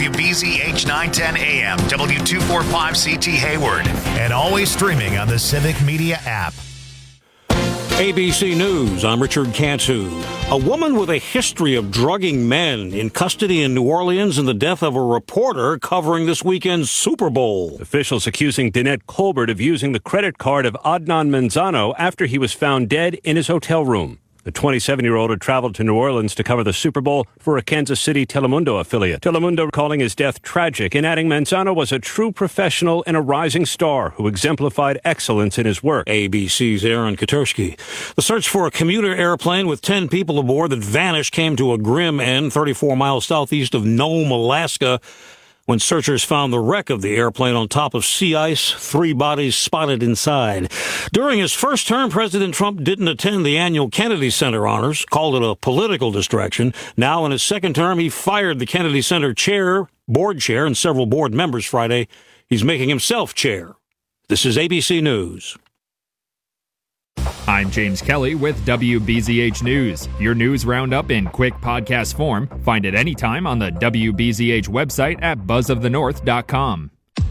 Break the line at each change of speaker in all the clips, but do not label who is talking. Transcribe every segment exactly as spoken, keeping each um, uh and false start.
W B Z H nine ten A M, W two forty-five C T Hayward, and always streaming on the Civic Media app.
A B C News, I'm Richard Cantu. A woman with a history of drugging men in custody in New Orleans and the death of a reporter covering this weekend's Super Bowl.
Officials accusing Danette Colbert of using the credit card of Adnan Manzano after he was found dead in his hotel room. The twenty-seven-year-old had traveled to New Orleans to cover the Super Bowl for a Kansas City Telemundo affiliate. Telemundo calling his death tragic and adding Manzano was a true professional and a rising star who exemplified excellence in his work.
A B C's Aaron Katersky. The search for a commuter airplane with ten people aboard that vanished came to a grim end thirty-four miles southeast of Nome, Alaska, when searchers found the wreck of the airplane on top of sea ice, three bodies spotted inside. During his first term, President Trump didn't attend the annual Kennedy Center honors, called it a political distraction. Now, in his second term, he fired the Kennedy Center chair, board chair, and several board members Friday. He's making himself chair. This is A B C News.
I'm James Kelly with W B Z H News. Your news roundup in quick podcast form. Find it anytime on the W B Z H website at buzz of the north dot com.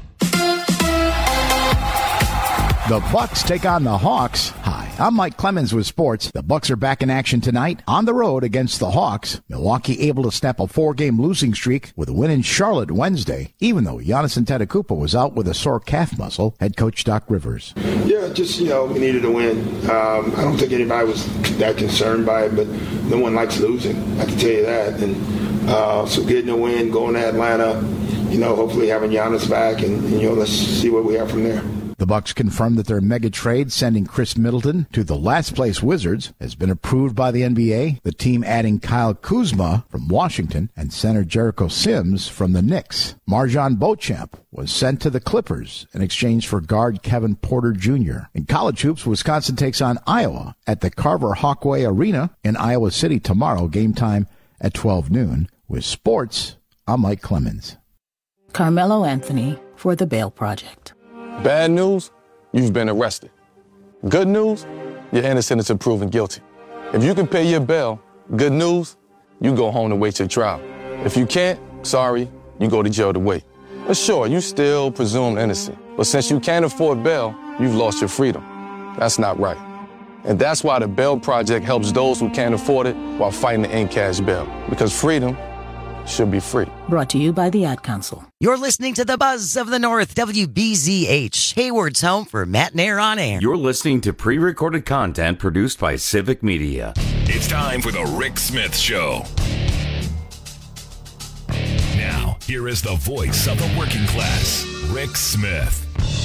The Bucks take on the Hawks. Hi, I'm Mike Clemens with sports. The Bucks are back in action tonight on the road against the Hawks. Milwaukee able to snap a four-game losing streak with a win in Charlotte Wednesday, even though Giannis Antetokounmpo was out with a sore calf muscle. Head coach Doc Rivers.
Yeah, just, you know, we needed a win. Um, I don't think anybody was that concerned by it, but no one likes losing. I can tell you that. And uh, so getting a win, going to Atlanta, you know, hopefully having Giannis back, and, and you know, let's see what we have from there.
The Bucks confirmed that their mega trade sending Chris Middleton to the last-place Wizards has been approved by the N B A, the team adding Kyle Kuzma from Washington and center Jericho Sims from the Knicks. Marjon Beauchamp was sent to the Clippers in exchange for guard Kevin Porter Junior In college hoops, Wisconsin takes on Iowa at the Carver Hawkway Arena in Iowa City tomorrow, game time at twelve noon. With sports, I'm Mike Clemens.
Carmelo Anthony for the Bail Project.
Bad news, you've been arrested. Good news, you're innocent until proven guilty. If you can pay your bail, good news, you go home to wait your trial. If you can't, sorry, you go to jail to wait. But sure, you still presumed innocent. But since you can't afford bail, you've lost your freedom. That's not right. And that's why the Bail Project helps those who can't afford it while fighting to end cash bail. Because freedom should be free.
Brought to you by the Ad Council.
You're listening to the Buzz of the North, W B Z H, Hayward's home for Matt and Air on Air.
You're listening to pre-recorded content produced by Civic Media.
It's time for the Rick Smith Show. Now, here is the voice of the working class, Rick Smith.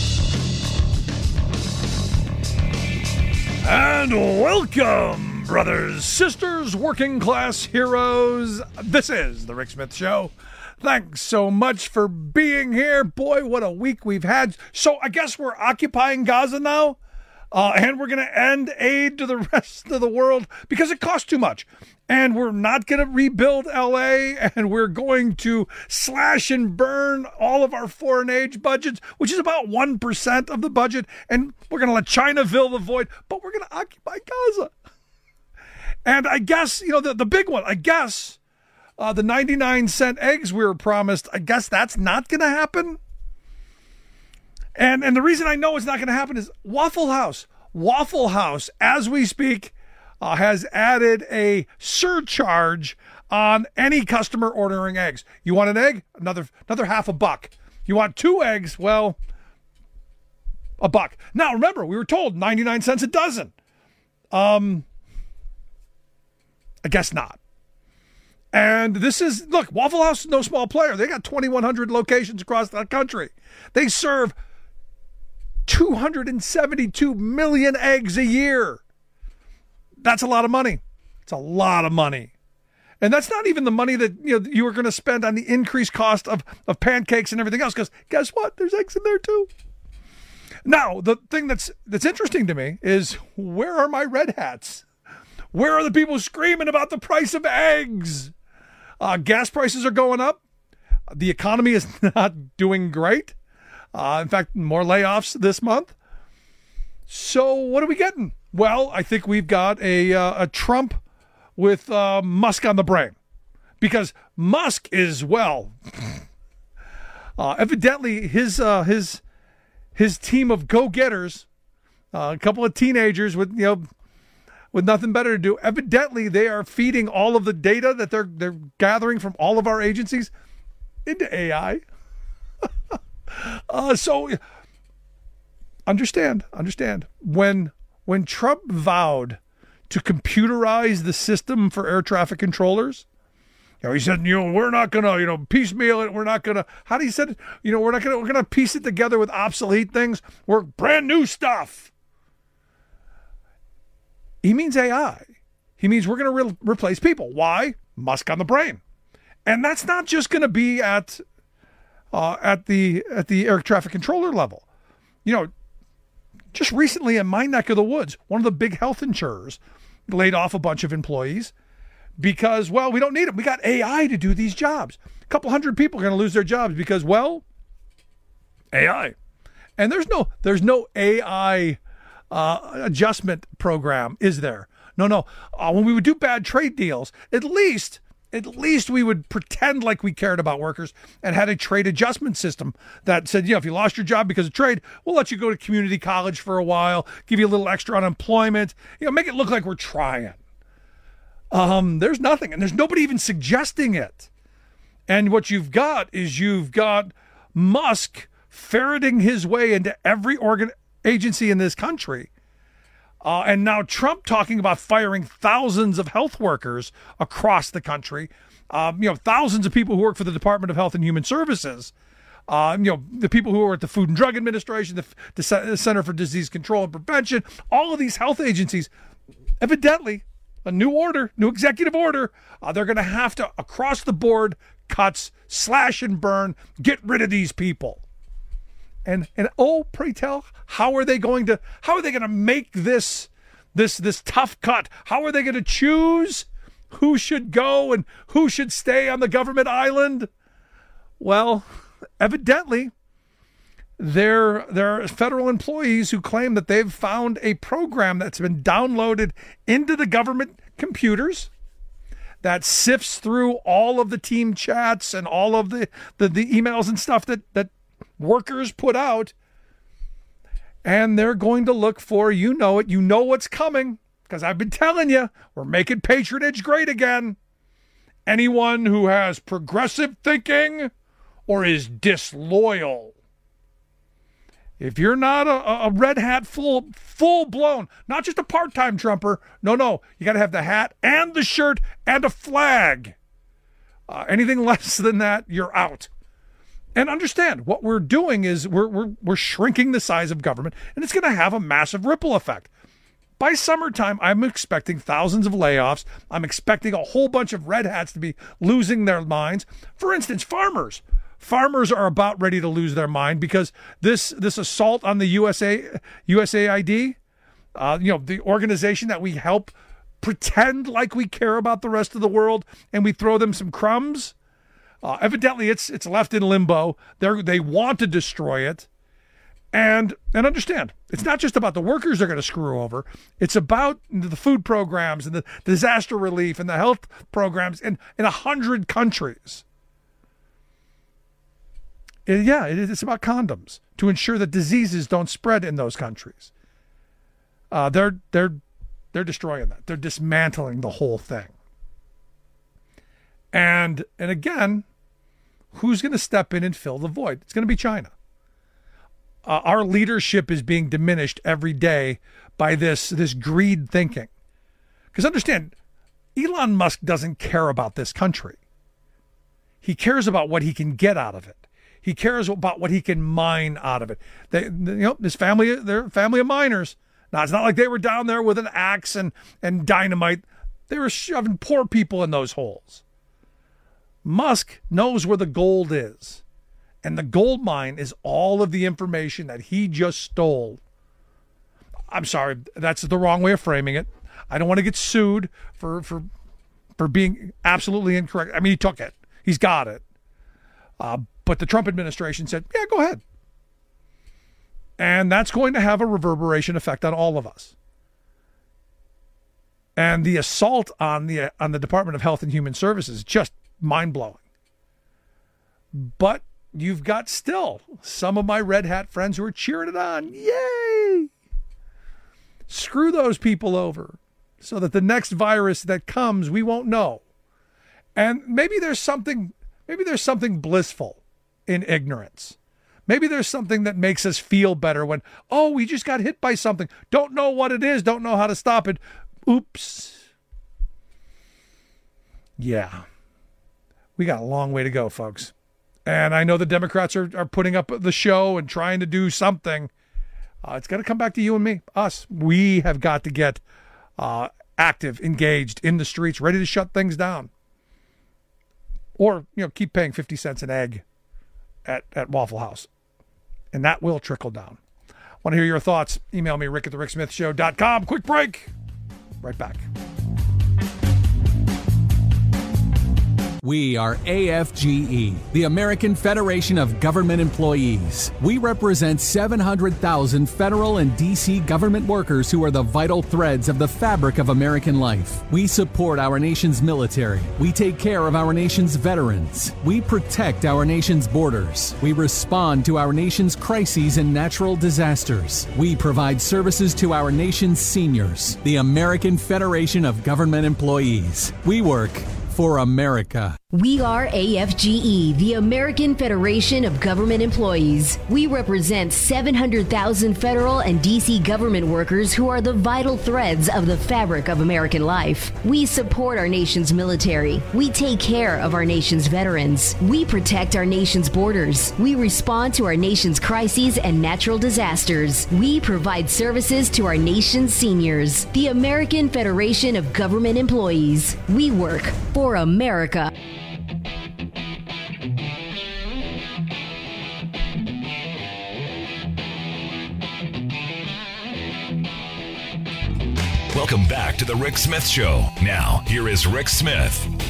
And welcome, brothers, sisters, working class heroes. This is the Rick Smith Show. Thanks so much for being here. Boy, what a week we've had. So I guess we're occupying Gaza now, uh, and we're going to end aid to the rest of the world because it costs too much. And we're not going to rebuild L A, and we're going to slash and burn all of our foreign aid budgets, which is about one percent of the budget, and we're going to let China fill the void, but we're going to occupy Gaza. And I guess, you know, the, the big one, I guess, uh, the ninety-nine cent eggs we were promised, I guess that's not going to happen. And and the reason I know it's not going to happen is Waffle House. Waffle House, as we speak, uh, has added a surcharge on any customer ordering eggs. You want an egg? Another another half a buck. You want two eggs? Well, a buck. Now, remember, we were told ninety-nine cents a dozen. Um... I guess not. And this is, look, Waffle House is no small player. They got twenty-one hundred locations across the country. They serve two hundred seventy-two million eggs a year. That's a lot of money. It's a lot of money. And that's not even the money that you know you were going to spend on the increased cost of, of pancakes and everything else, because guess what? There's eggs in there too. Now, the thing that's that's interesting to me is, where are my red hats? Where are the people screaming about the price of eggs? Uh, gas prices are going up. The economy is not doing great. Uh, in fact, more layoffs this month. So what are we getting? Well, I think we've got a uh, a Trump with uh, Musk on the brain. Because Musk is, well, Uh, evidently, his uh, his his team of go-getters, uh, a couple of teenagers with you know with nothing better to do. Evidently, they are feeding all of the data that they're they're gathering from all of our agencies into A I. uh, so understand, understand when when Trump vowed to computerize the system for air traffic controllers. You know, he said, you know, we're not gonna, you know, piecemeal it. We're not gonna. How do you said it? You know, we're not gonna. We're gonna piece it together with obsolete things. We're brand new stuff. He means A I. He means we're gonna re- replace people. Why? Musk on the brain, and that's not just gonna be at uh, at the at the air traffic controller level. You know, just recently in my neck of the woods, one of the big health insurers laid off a bunch of employees because, well, we don't need them. We got A I to do these jobs. A couple hundred people are going to lose their jobs because, well, A I. And there's no there's no A I uh, adjustment program, is there? No, no. Uh, when we would do bad trade deals, at least at least we would pretend like we cared about workers and had a trade adjustment system that said, you know, if you lost your job because of trade, we'll let you go to community college for a while, give you a little extra unemployment, you know, make it look like we're trying. Um, there's nothing, and there's nobody even suggesting it. And what you've got is you've got Musk ferreting his way into every organ agency in this country. Uh, and now Trump talking about firing thousands of health workers across the country. Um, you know, thousands of people who work for the Department of Health and Human Services. Uh, you know, the people who are at the Food and Drug Administration, the, the Center for Disease Control and Prevention, all of these health agencies, evidently, a new order, new executive order, uh, they're going to have to, across the board, cuts, slash and burn, get rid of these people. And and oh, pray tell, how are they going to how are they going to make this this this tough cut? How are they going to choose who should go and who should stay on the government island? Well, evidently, there there are federal employees who claim that they've found a program that's been downloaded into the government computers that sifts through all of the team chats and all of the the, the emails and stuff that that workers put out, and they're going to look for, you know it, you know what's coming, because I've been telling you, we're making patronage great again. Anyone who has progressive thinking or is disloyal. If you're not a, a red hat full, full blown, not just a part-time Trumper, no, no, you got to have the hat and the shirt and a flag. Uh, anything less than that, you're out. And understand, what we're doing is we're we're we're shrinking the size of government, and it's going to have a massive ripple effect. By summertime, I'm expecting thousands of layoffs. I'm expecting a whole bunch of red hats to be losing their minds. For instance, farmers. Farmers are about ready to lose their mind because this this assault on the U S A U S A I D, uh, you know, the organization that we help pretend like we care about the rest of the world, and we throw them some crumbs. Uh, evidently, it's it's left in limbo. They they want to destroy it, and and understand, it's not just about the workers they're going to screw over. It's about the food programs and the disaster relief and the health programs in in a hundred countries. It, yeah, it, it's about condoms to ensure that diseases don't spread in those countries. Uh, they're they're they're destroying that. They're dismantling the whole thing. And and again, who's going to step in and fill the void? It's going to be China. Uh, our leadership is being diminished every day by this, this greed thinking. Because understand, Elon Musk doesn't care about this country. He cares about what he can get out of it. He cares about what he can mine out of it. They, you know, his family, they're a family of miners. Now, it's not like they were down there with an axe and, and dynamite. They were shoving poor people in those holes. Musk knows where the gold is, and the gold mine is all of the information that he just stole. I'm sorry, that's the wrong way of framing it. I don't want to get sued for for for being absolutely incorrect. I mean, he took it. He's got it. Uh, but the Trump administration said, yeah, go ahead. And that's going to have a reverberation effect on all of us. And the assault on the on the Department of Health and Human Services is just mind-blowing. But you've got still some of my red hat friends who are cheering it on. Yay! Screw those people over so that the next virus that comes, we won't know. And maybe there's something, maybe there's something blissful in ignorance. Maybe there's something that makes us feel better when, oh, we just got hit by something. Don't know what it is. Don't know how to stop it. Oops. Yeah. We got a long way to go, folks. And I know the Democrats are, are putting up the show and trying to do something. Uh, it's got to come back to you and me, us. We have got to get uh, active, engaged in the streets, ready to shut things down. Or, you know, keep paying fifty cents an egg at, at Waffle House. And that will trickle down. Want to hear your thoughts? Email me, rick at the rick smith show dot com. Quick break. Right back.
We are A F G E, the American Federation of Government Employees. We represent seven hundred thousand federal and D C government workers who are the vital threads of the fabric of American life. We support our nation's military. We take care of our nation's veterans. We protect our nation's borders. We respond to our nation's crises and natural disasters. We provide services to our nation's seniors. The American Federation of Government Employees. We work for America.
We are A F G E, the American Federation of Government Employees. We represent seven hundred thousand federal and D C government workers who are the vital threads of the fabric of American life. We support our nation's military. We take care of our nation's veterans. We protect our nation's borders. We respond to our nation's crises and natural disasters. We provide services to our nation's seniors. The American Federation of Government Employees. We work for America.
Welcome back to the Rick Smith Show. Now, here is Rick Smith.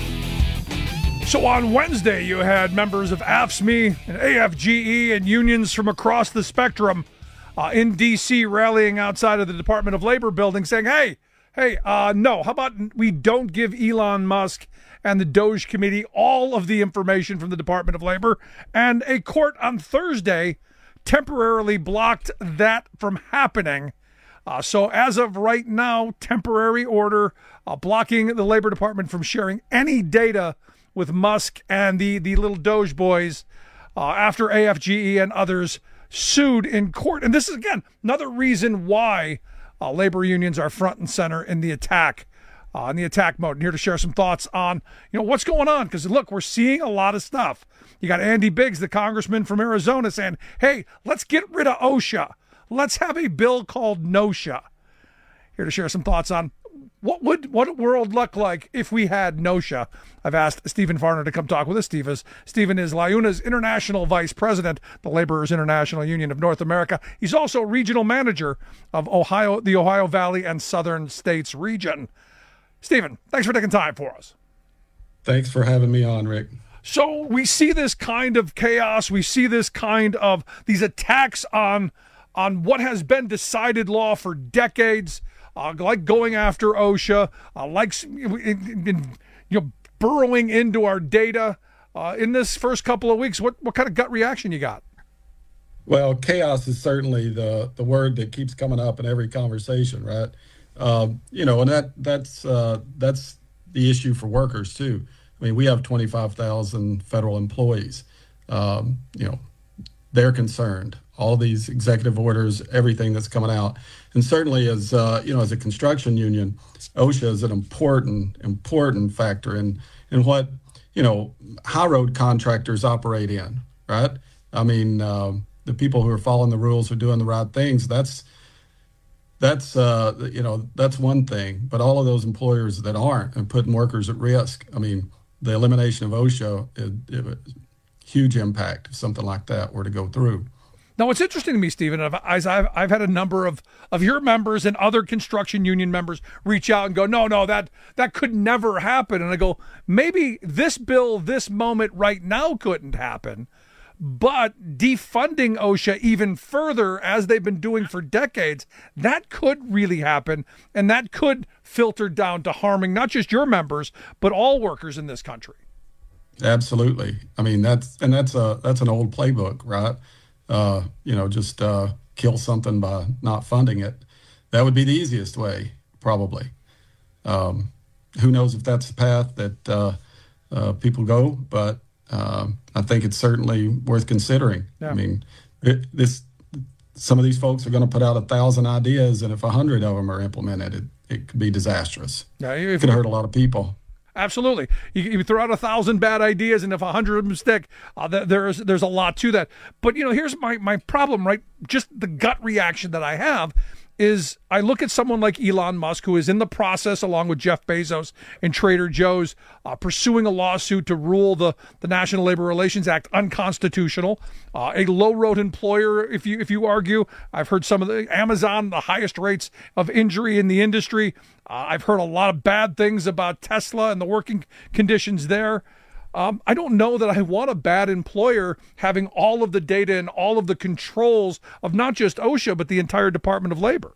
So on Wednesday, you had members of A F S M E and A F G E and unions from across the spectrum uh, in D C rallying outside of the Department of Labor building saying, hey, hey, uh, no, how about we don't give Elon Musk and the Doge Committee all of the information from the Department of Labor. And a court on Thursday temporarily blocked that from happening. Uh, so as of right now, temporary order uh, blocking the Labor Department from sharing any data with Musk and the, the little Doge boys uh, after A F G E and others sued in court. And this is, again, another reason why uh, labor unions are front and center in the attack, uh, in the attack mode. And here to share some thoughts on, you know, what's going on. Because, look, we're seeing a lot of stuff. You got Andy Biggs, the congressman from Arizona, saying, hey, let's get rid of OSHA. Let's have a bill called NOSHA. Here to share some thoughts on what would what world look like if we had NOSHA. I've asked Stephen Farner to come talk with us. Steve is, Stephen is LIUNA's International Vice President, the Laborers International Union of North America. He's also regional manager of Ohio, the Ohio Valley and Southern States region. Stephen, thanks for taking time for us.
Thanks for having me on, Rick.
So we see this kind of chaos. We see this kind of these attacks on on what has been decided law for decades, uh, like going after OSHA, uh, like in, in, you know, burrowing into our data. Uh, in this first couple of weeks, what, what kind of gut reaction you got?
Well, chaos is certainly the, the word that keeps coming up in every conversation, right? Um, you know, and that that's uh, that's the issue for workers too. I mean, we have twenty-five thousand federal employees. Um, you know, they're concerned. All these executive orders, everything that's coming out. And certainly as, uh, you know, as a construction union, OSHA is an important, important factor in, in what, you know, high road contractors operate in, right? I mean, um, the people who are following the rules are doing the right things. That's, that's, uh, you know, that's one thing. But all of those employers that aren't and putting workers at risk, I mean, the elimination of OSHA, it, it, huge impact if something like that were to go through.
Now, what's interesting to me, Stephen, as I've, I've had a number of, of your members and other construction union members reach out and go, no, no, that that could never happen. And I go, maybe this bill, this moment right now couldn't happen, but defunding OSHA even further, as they've been doing for decades, that could really happen, and that could filter down to harming not just your members, but all workers in this country.
Absolutely. I mean, that's and that's a that's an old playbook, right? Uh, you know, just uh, kill something by not funding it. That would be the easiest way, probably. Um, who knows if that's the path that uh, uh, people go, but uh, I think it's certainly worth considering. Yeah. I mean, it, this some of these folks are going to put out a thousand ideas, and if a hundred of them are implemented, it, it could be disastrous. Yeah, it could hurt a lot of people.
Absolutely. You, you throw out a thousand bad ideas, and if a hundred of them stick, uh, there's there's a lot to that. But, you know, here's my, my problem, right? Just the gut reaction that I have is I look at someone like Elon Musk, who is in the process, along with Jeff Bezos and Trader Joe's, uh, pursuing a lawsuit to rule the, the National Labor Relations Act unconstitutional. Uh, a low-road employer, if you if you argue. I've heard some of the Amazon, the highest rates of injury in the industry. Uh, I've heard a lot of bad things about Tesla and the working conditions there. Um, I don't know that I want a bad employer having all of the data and all of the controls of not just OSHA, but the entire Department of Labor.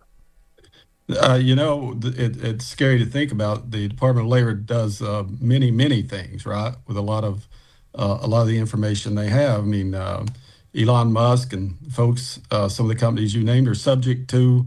Uh, you know, it, it's scary to think about. The Department of Labor does uh, many, many things, right? With a lot of uh, a lot of the information they have. I mean, uh, Elon Musk and folks, uh, some of the companies you named, are subject to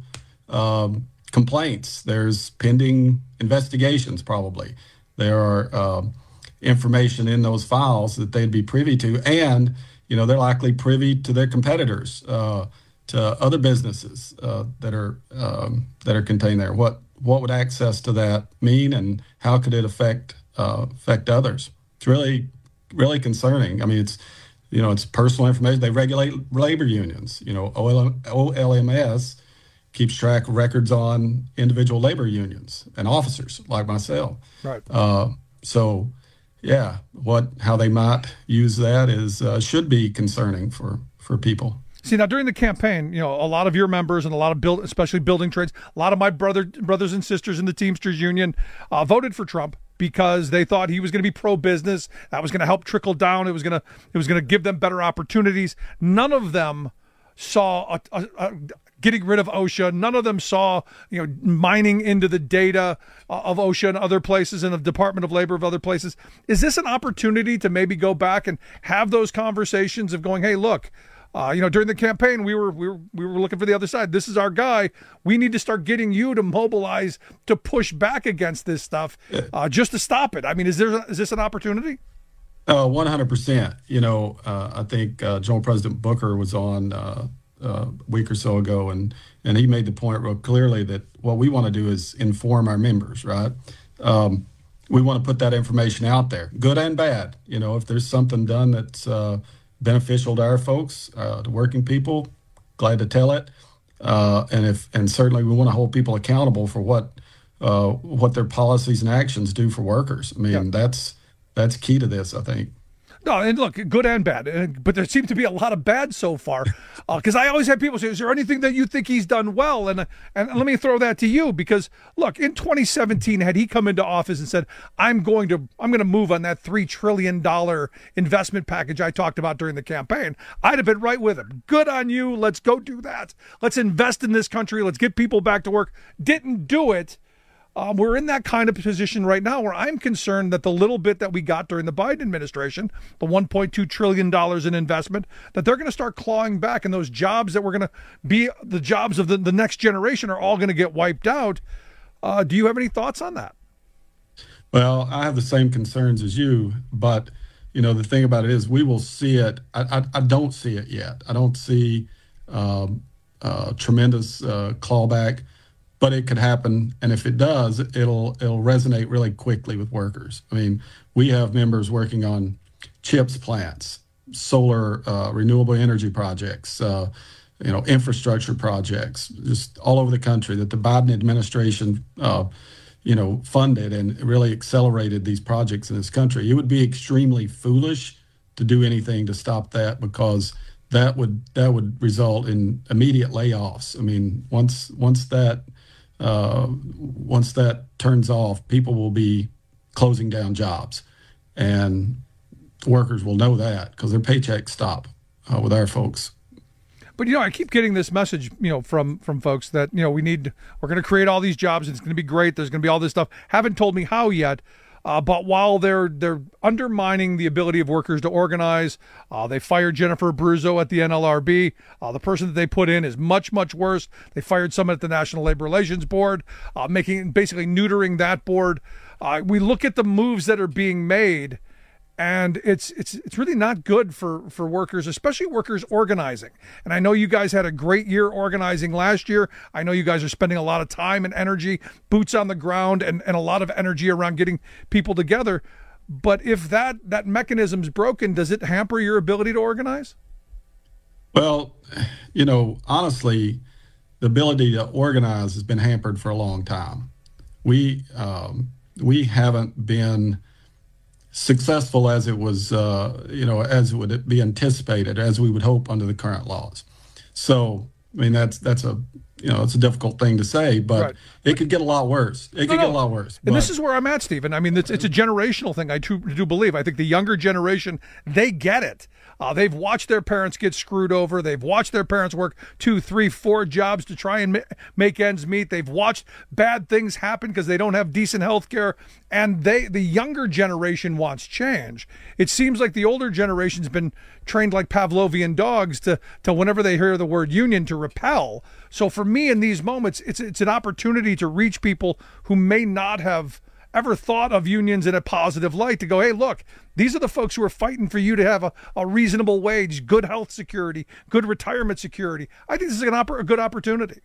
um, complaints. There's pending investigations, probably. There are uh, information in those files that they'd be privy to, and you know they're likely privy to their competitors, uh, to other businesses uh, that are um, that are contained there. What what would access to that mean, and how could it affect uh, affect others? It's really really concerning. I mean, it's you know it's personal information. They regulate labor unions. You know, O L M S keeps track of records on individual labor unions and officers like myself.
Right.
Uh, so. Yeah, what how they might use that is uh, should be concerning for, for people.
See, now during the campaign, you know, a lot of your members and a lot of build, especially building trades, a lot of my brother brothers and sisters in the Teamsters Union uh, voted for Trump because they thought he was going to be pro-business. That was going to help trickle down. It was going to it was going to give them better opportunities. None of them saw a, a, a getting rid of OSHA. None of them saw, you know, mining into the data of OSHA and other places and of Department of Labor of other places. Is this an opportunity to maybe go back and have those conversations of going, hey, look, uh, you know, during the campaign, we were, we were, we were looking for the other side. This is our guy. We need to start getting you to mobilize to push back against this stuff uh, just to stop it. I mean, is there, is this an opportunity?
Uh, one hundred percent. You know, uh, I think uh, General President Booker was on uh, Uh, a week or so ago, and and he made the point real clearly that what we want to do is inform our members, right? Um, we want to put that information out there, good and bad. You know, if there's something done that's uh, beneficial to our folks, uh, to working people, glad to tell it. Uh, and if and certainly we want to hold people accountable for what uh, what their policies and actions do for workers. I mean, yeah. that's that's key to this, I think.
No, and look, good and bad, but there seems to be a lot of bad so far. Because uh, I always have people say, "Is there anything that you think he's done well?" And and let me throw that to you, because look, in twenty seventeen, had he come into office and said, "I'm going to I'm going to move on that three trillion dollar investment package I talked about during the campaign," I'd have been right with him. Good on you. Let's go do that. Let's invest in this country. Let's get people back to work. Didn't do it. Um, we're in that kind of position right now where I'm concerned that the little bit that we got during the Biden administration, the one point two trillion dollars in investment, that they're going to start clawing back, and those jobs that were going to be the jobs of the, the next generation are all going to get wiped out. Uh, do you have any thoughts on that?
Well, I have the same concerns as you, but you know, the thing about it is we will see it. I, I, I don't see it yet. I don't see um, uh, tremendous uh, clawback. But it could happen, and if it does, it'll it'll resonate really quickly with workers. I mean, we have members working on chips plants, solar, uh, renewable energy projects, uh, you know, infrastructure projects, just all over the country that the Biden administration, uh, you know, funded and really accelerated these projects in this country. It would be extremely foolish to do anything to stop that, because that would that would result in immediate layoffs. I mean, once once that Uh, once that turns off, people will be closing down jobs, and workers will know that because their paychecks stop uh, with our folks.
But, you know, I keep getting this message, you know, from from folks that, you know, we need, we're going to create all these jobs and it's going to be great. There's going to be all this stuff. Haven't told me how yet. Uh, but while they're they're undermining the ability of workers to organize, uh, they fired Jennifer Abruzzo at the N L R B. Uh, the person that they put in is much, much worse. They fired someone at the National Labor Relations Board, uh, making basically neutering that board. Uh, we look at the moves that are being made, and it's it's it's really not good for, for workers, especially workers organizing. And I know you guys had a great year organizing last year. I know you guys are spending a lot of time and energy, boots on the ground, and, and a lot of energy around getting people together. But if that, that mechanism's broken, does it hamper your ability to organize?
Well, you know, honestly, the ability to organize has been hampered for a long time. We um, we haven't been successful as it was, uh, you know, as it would be anticipated, as we would hope under the current laws. So, I mean, that's that's a, you know, it's a difficult thing to say, but right. it could get a lot worse. It could no, get a lot worse.
And but, this is where I'm at, Stephen. I mean, it's, it's a generational thing. I do, do believe. I think the younger generation, they get it. Uh, they've watched their parents get screwed over. They've watched their parents work two, three, four jobs to try and ma- make ends meet. They've watched bad things happen because they don't have decent health care. And they, the younger generation wants change. It seems like the older generation's been trained like Pavlovian dogs to, to whenever they hear the word union, to repel. So for me in these moments, it's it's an opportunity to reach people who may not have ever thought of unions in a positive light, to go, hey, look, these are the folks who are fighting for you to have a, a reasonable wage, good health security, good retirement security. I think this is an oppor- a good opportunity.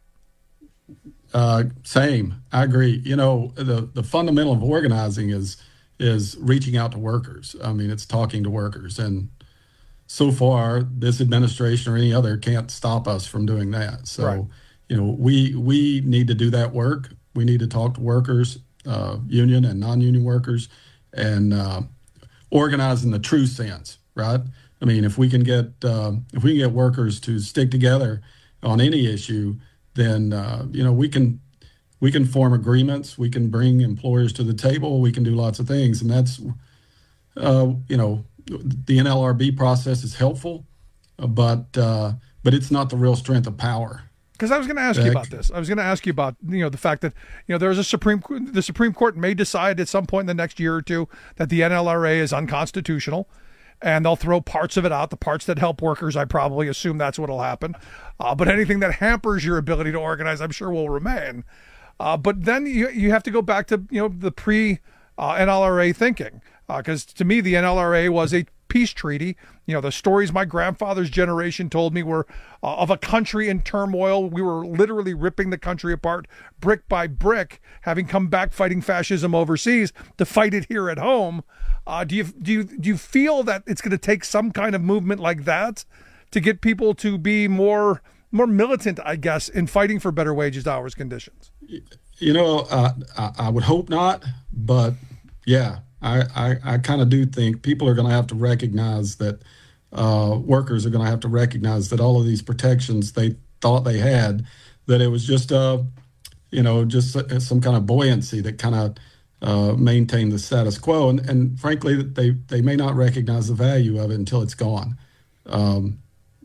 Uh, same. I agree. You know, the, the fundamental of organizing is is reaching out to workers. I mean, it's talking to workers. And so far, this administration or any other can't stop us from doing that. So, right. you know, we we need to do that work. We need to talk to workers, uh, union and non-union workers, and uh, organize in the true sense, right? I mean, if we can get uh, if we can get workers to stick together on any issue, then uh, you know we can we can form agreements. We can bring employers to the table. We can do lots of things, and that's uh, you know the N L R B process is helpful, but uh, but it's not the real strength of power.
Because I was going to ask you about this. I was going to ask you about, you know, the fact that, you know, there's a Supreme, the Supreme Court may decide at some point in the next year or two that the N L R A is unconstitutional, and they'll throw parts of it out, the parts that help workers. I probably assume that's what will happen. Uh, but anything that hampers your ability to organize, I'm sure will remain. Uh, but then you you have to go back to, you know, the pre uh, N L R A thinking. Because uh, to me, the N L R A was a peace treaty. You know, the stories my grandfather's generation told me were uh, of a country in turmoil. We were literally ripping the country apart brick by brick, having come back fighting fascism overseas to fight it here at home. Uh, do you do you do you feel that it's going to take some kind of movement like that to get people to be more more militant, I guess, in fighting for better wages, hours, conditions?
You know, uh, I, I would hope not, but yeah. I, I, I kind of do think people are going to have to recognize that uh, workers are going to have to recognize that all of these protections they thought they had, that it was just, uh, you know, just some kind of buoyancy that kind of uh, maintained the status quo. And, and frankly, they, they may not recognize the value of it until it's gone. Um,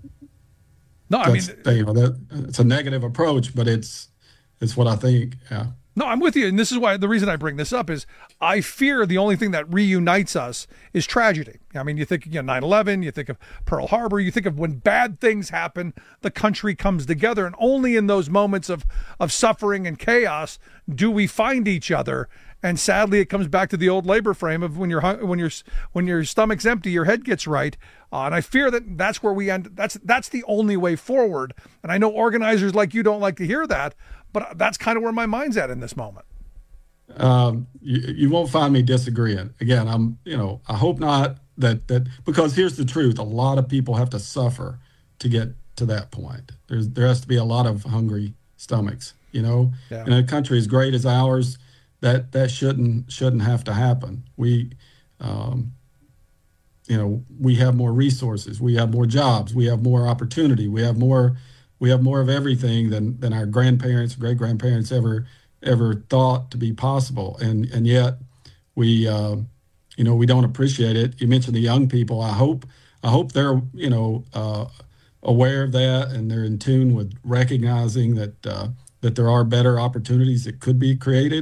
no, I mean,
you know, that it's a negative approach, but it's it's what I think. Yeah.
No, I'm with you. And this is why the reason I bring this up is I fear the only thing that reunites us is tragedy. I mean, you think, you know, nine eleven, you think of Pearl Harbor, you think of when bad things happen, the country comes together. And only in those moments of, of suffering and chaos do we find each other. And sadly, it comes back to the old labor frame of when you're when you're when your stomach's empty, your head gets right. Uh, and I fear that that's where we end. That's that's the only way forward. And I know organizers like you don't like to hear that, but that's kind of where my mind's at in this moment.
Um, you, you won't find me disagreeing. Again, I'm, you know, I hope not that, that, because here's the truth. A lot of people have to suffer to get to that point. There's, there has to be a lot of hungry stomachs, you know, yeah. In a country as great as ours, that, that shouldn't, shouldn't have to happen. We, um, you know, we have more resources, we have more jobs, we have more opportunity, we have more, we have more of everything than, than our grandparents, great grandparents ever, ever thought to be possible. And, and yet we, uh, you know, we don't appreciate it. You mentioned the young people. I hope, I hope they're, you know, uh, aware of that, and they're in tune with recognizing that, uh, that there are better opportunities that could be created.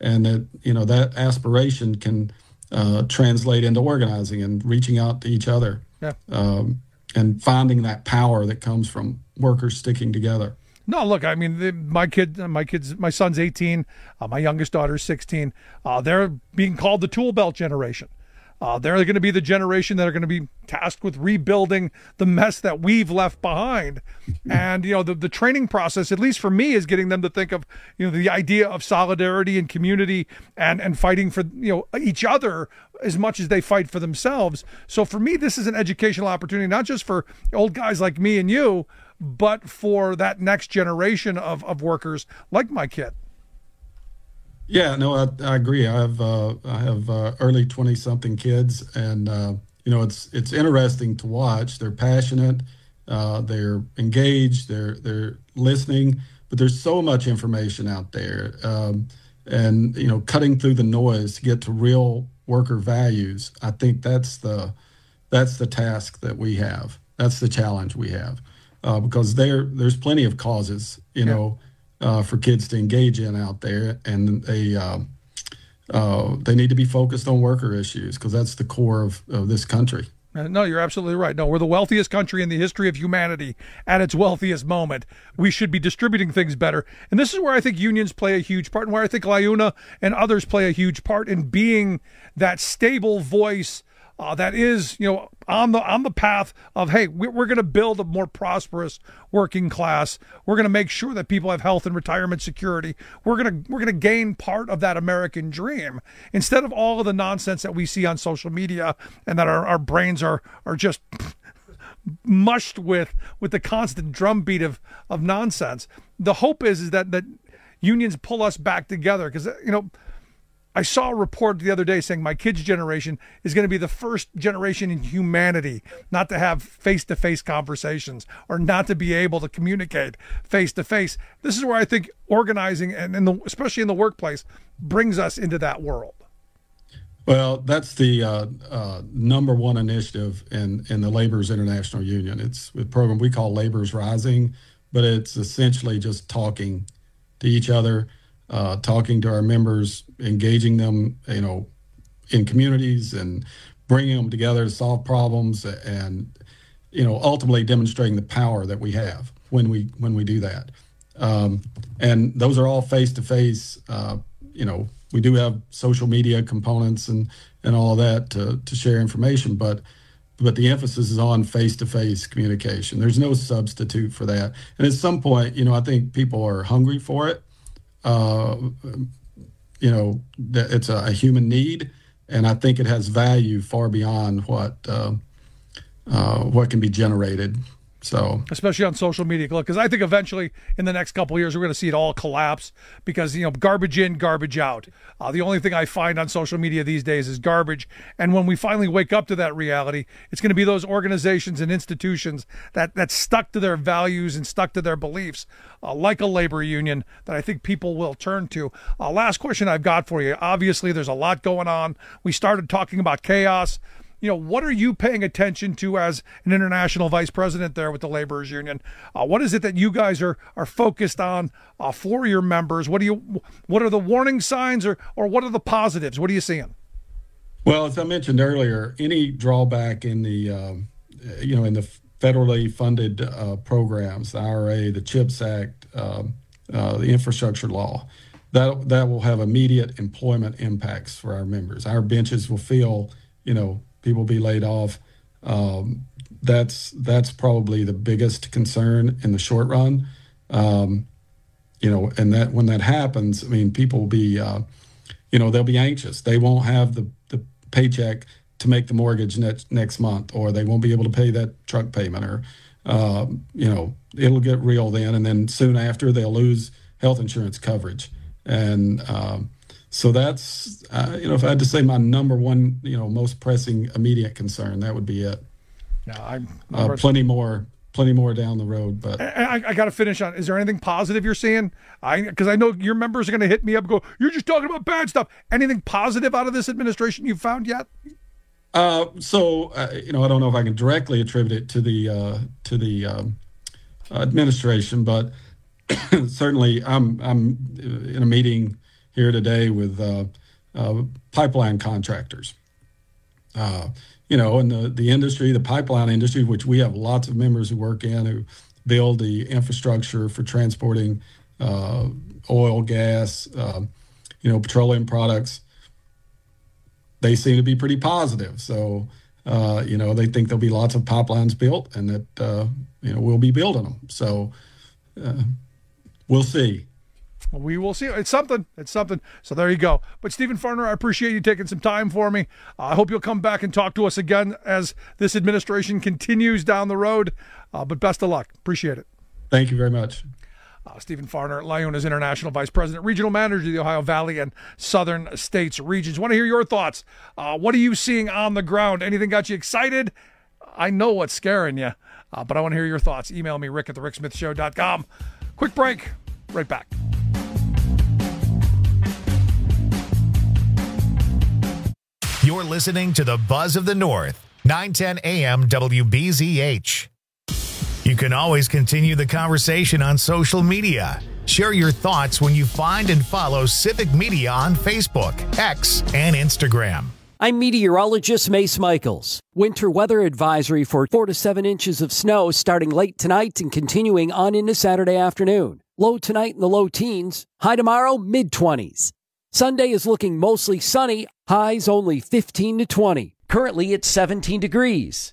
and that, you know, that aspiration can uh, translate into organizing and reaching out to each other,
yeah.
um, and finding that power that comes from workers sticking together.
No, look, I mean, the, my kid, my kids, my son's eighteen, uh, my youngest daughter's sixteen. Uh, they're being called the tool belt generation. Uh, they're going to be the generation that are going to be tasked with rebuilding the mess that we've left behind. And, you know, the, the training process, at least for me, is getting them to think of, you know, the idea of solidarity and community and, and fighting for, you know, each other as much as they fight for themselves. So for me, this is an educational opportunity, not just for old guys like me and you, but for that next generation of, of workers like my kid.
Yeah, no, I, I agree. I have uh, I have uh, early twenty-something kids, and uh, you know, it's it's interesting to watch. They're passionate, uh, they're engaged, they're they're listening, but there's so much information out there, um, and you know, cutting through the noise to get to real worker values. I think that's the that's the task that we have. That's the challenge we have, uh, because there there's plenty of causes, you
Yeah.
know. Uh, for kids to engage in out there, and they um, uh, they need to be focused on worker issues because that's the core of, of this country.
No, you're absolutely right. No, we're the wealthiest country in the history of humanity at its wealthiest moment. We should be distributing things better. And this is where I think unions play a huge part, and where I think LIUNA and others play a huge part in being that stable voice Uh, that is, you know, on the on the path of, hey, we're, we're going to build a more prosperous working class. We're going to make sure that people have health and retirement security. We're going to we're going to gain part of that American dream instead of all of the nonsense that we see on social media and that our, our brains are are just mushed with with the constant drumbeat of of nonsense. The hope is is that that unions pull us back together because, you know, I saw a report the other day saying my kids' generation is going to be the first generation in humanity not to have face-to-face conversations or not to be able to communicate face-to-face. This is where I think organizing, and in the, especially in the workplace, brings us into that world.
Well, that's the uh, uh, number one initiative in, in the Laborers International Union. It's a program we call Laborers Rising, but it's essentially just talking to each other, Uh, talking to our members, engaging them, you know, in communities and bringing them together to solve problems, and, you know, ultimately demonstrating the power that we have when we when we do that. Um, and those are all face-to-face. Uh, you know, we do have social media components and and all of that to to share information, but but the emphasis is on face-to-face communication. There's no substitute for that. And at some point, you know, I think people are hungry for it. Uh, you know, it's a, a human need, and I think it has value far beyond what uh, uh, what can be generated. So,
especially on social media, look, because I think eventually in the next couple of years we're going to see it all collapse because, you know, garbage in, garbage out. Uh, the only thing I find on social media these days is garbage. And when we finally wake up to that reality, it's going to be those organizations and institutions that that stuck to their values and stuck to their beliefs, uh, like a labor union, that I think people will turn to. Uh, last question I've got for you. Obviously, there's a lot going on. We started talking about chaos. You know, what are you paying attention to as an international vice president there with the Laborers Union? Uh, what is it that you guys are are focused on uh, for your members? What do you, what are the warning signs, or or what are the positives? What are you seeing?
Well, as I mentioned earlier, any drawback in the um, you know in the federally funded uh, programs, the I R A, the CHIPS Act, um, uh, the infrastructure law, that that will have immediate employment impacts for our members. Our benches will feel, you know, people be laid off. Um, that's that's probably the biggest concern in the short run. Um, you know, and that when that happens, I mean, people will be, uh, you know, they'll be anxious. They won't have the, the paycheck to make the mortgage next next month, or they won't be able to pay that truck payment, or, um, you know, it'll get real then. And then soon after, they'll lose health insurance coverage. And, um, So that's, uh, you know, if I had to say my number one, you know, most pressing immediate concern, that would be it.
No, I'm
uh, plenty more, plenty more down the road. But
I, I, I got to finish on. Is there anything positive you're seeing? I because I know your members are going to hit me up and go, "You're just talking about bad stuff." Anything positive out of this administration you've found yet?
Uh, so uh, you know, I don't know if I can directly attribute it to the uh, to the um, administration, but certainly I'm I'm in a meeting here today with uh, uh, pipeline contractors. Uh, you know, in the, the industry, the pipeline industry, which we have lots of members who work in, who build the infrastructure for transporting uh, oil, gas, uh, you know, petroleum products, they seem to be pretty positive. So, uh, you know, they think there'll be lots of pipelines built and that, uh, you know, we'll be building them. So uh, we'll see.
We will see. It's something. It's something. So there you go. But Stephen Farner, I appreciate you taking some time for me. Uh, I hope you'll come back and talk to us again as this administration continues down the road. Uh, but best of luck. Appreciate it.
Thank you very much.
Uh, Stephen Farner, Lyona's International Vice President, Regional Manager of the Ohio Valley and Southern States Regions. Want to hear your thoughts. Uh, what are you seeing on the ground? Anything got you excited? I know what's scaring you, uh, but I want to hear your thoughts. Email me, rick at the rick smith show dot com. Quick break. Right back.
You're listening to the Buzz of the North, nine ten A M W B Z H. You can always continue the conversation on social media. Share your thoughts when you find and follow Civic Media on Facebook, X, and Instagram.
I'm meteorologist Mace Michaels. Winter weather advisory for four to seven inches of snow starting late tonight and continuing on into Saturday afternoon. Low tonight in the low teens. High tomorrow, mid-twenties. Sunday is looking mostly sunny. Highs only fifteen to twenty. Currently it's seventeen degrees.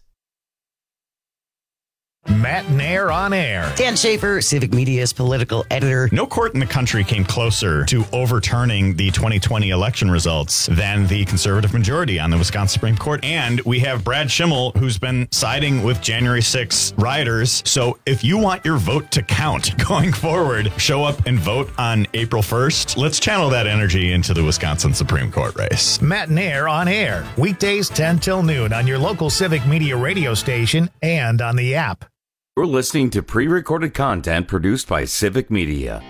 Matt Nair on air.
Dan Schaefer, Civic Media's political editor.
No court in the country came closer to overturning the twenty twenty election results than the conservative majority on the Wisconsin Supreme Court. And we have Brad Schimmel, who's been siding with January sixth rioters. So if you want your vote to count going forward, show up and vote on April first. Let's channel that energy into the Wisconsin Supreme Court race.
Matt Nair on air. Weekdays ten till noon on your local Civic Media radio station and on the app.
You're listening to pre-recorded content produced by Civic Media.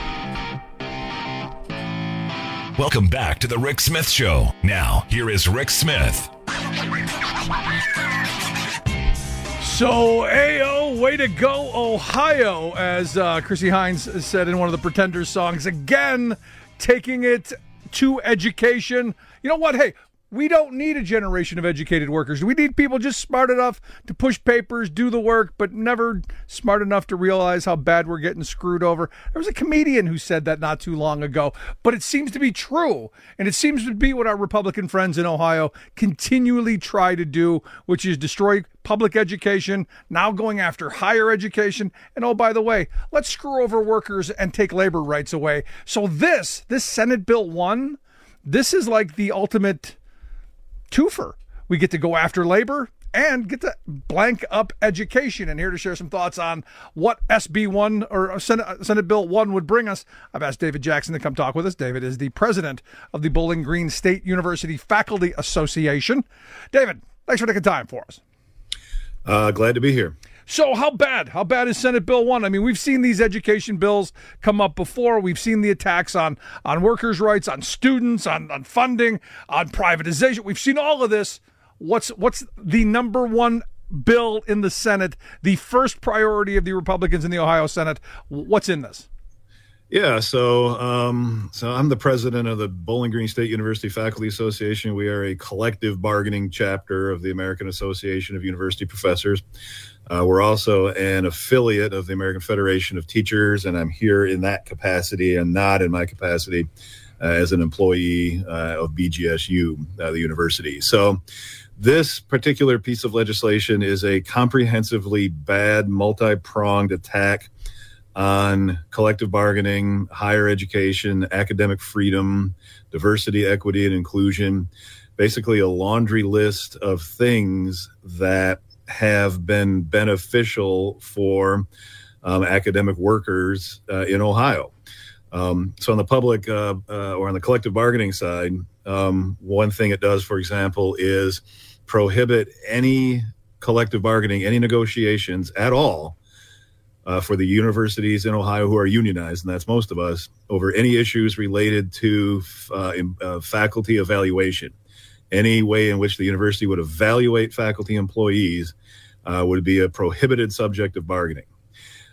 Welcome back to the Rick Smith Show. Now, here is Rick Smith.
So, Ayo, way to go, Ohio, as uh, Chrissy Hines said in one of the Pretenders songs. Again, taking it to education. You know what? Hey, we don't need a generation of educated workers. We need people just smart enough to push papers, do the work, but never smart enough to realize how bad we're getting screwed over. There was a comedian who said that not too long ago, but it seems to be true. And it seems to be what our Republican friends in Ohio continually try to do, which is destroy public education, now going after higher education. And oh, by the way, let's screw over workers and take labor rights away. So this, this Senate Bill one, this is like the ultimate twofer. We get to go after labor and get to blank up education. And here to share some thoughts on what S B one or Senate, Senate Bill one would bring us, I've asked David Jackson to come talk with us. David is the president of the Bowling Green State University Faculty Association. David, thanks for taking time for us.
Uh, glad to be here.
So how bad? How bad is Senate Bill one? I mean, we've seen these education bills come up before. We've seen the attacks on, on workers' rights, on students, on, on funding, on privatization. We've seen all of this. What's what's the number one bill in the Senate, the first priority of the Republicans in the Ohio Senate? What's in this?
Yeah, so um, so I'm the president of the Bowling Green State University Faculty Association. We are a collective bargaining chapter of the American Association of University Professors. Uh, we're also an affiliate of the American Federation of Teachers, and I'm here in that capacity and not in my capacity uh, as an employee uh, of B G S U, uh, the university. So this particular piece of legislation is a comprehensively bad, multi-pronged attack on collective bargaining, higher education, academic freedom, diversity, equity, and inclusion, basically a laundry list of things that have been beneficial for um, academic workers uh, in Ohio. Um, so on the public uh, uh, or on the collective bargaining side, um, one thing it does, for example, is prohibit any collective bargaining, any negotiations at all Uh, for the universities in Ohio who are unionized, and that's most of us, over any issues related to uh, in, uh, faculty evaluation. Any way in which the university would evaluate faculty employees uh, would be a prohibited subject of bargaining.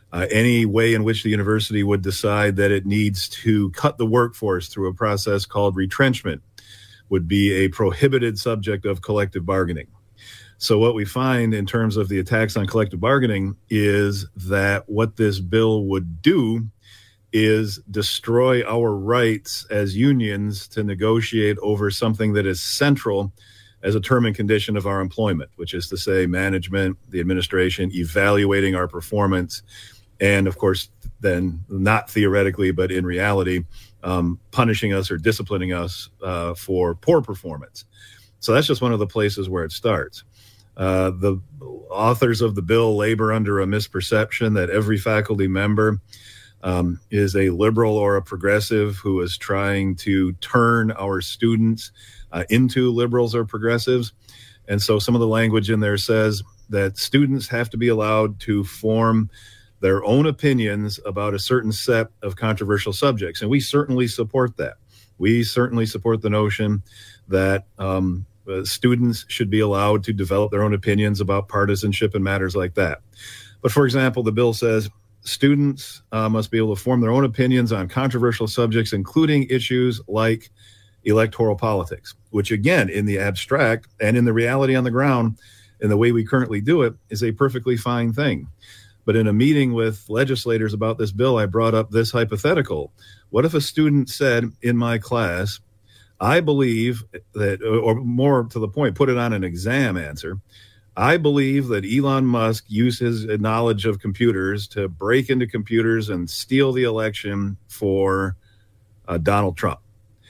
Uh, any way in which the university would decide that it needs to cut the workforce through a process called retrenchment would be a prohibited subject of collective bargaining. So what we find in terms of the attacks on collective bargaining is that what this bill would do is destroy our rights as unions to negotiate over something that is central as a term and condition of our employment, which is to say management, the administration, evaluating our performance, and of course, then not theoretically, but in reality, um, punishing us or disciplining us uh, for poor performance. So that's just one of the places where it starts. Uh, the authors of the bill labor under a misperception that every faculty member um, is a liberal or a progressive who is trying to turn our students uh, into liberals or progressives. And so some of the language in there says that students have to be allowed to form their own opinions about a certain set of controversial subjects. And we certainly support that. We certainly support the notion that um, uh, students should be allowed to develop their own opinions about partisanship and matters like that. But for example, the bill says students uh, must be able to form their own opinions on controversial subjects, including issues like electoral politics, which again, in the abstract and in the reality on the ground, in the way we currently do it, is a perfectly fine thing. But in a meeting with legislators about this bill, I brought up this hypothetical. What if a student said in my class, I believe that, or more to the point, put it on an exam answer, I believe that Elon Musk used his knowledge of computers to break into computers and steal the election for uh, Donald Trump.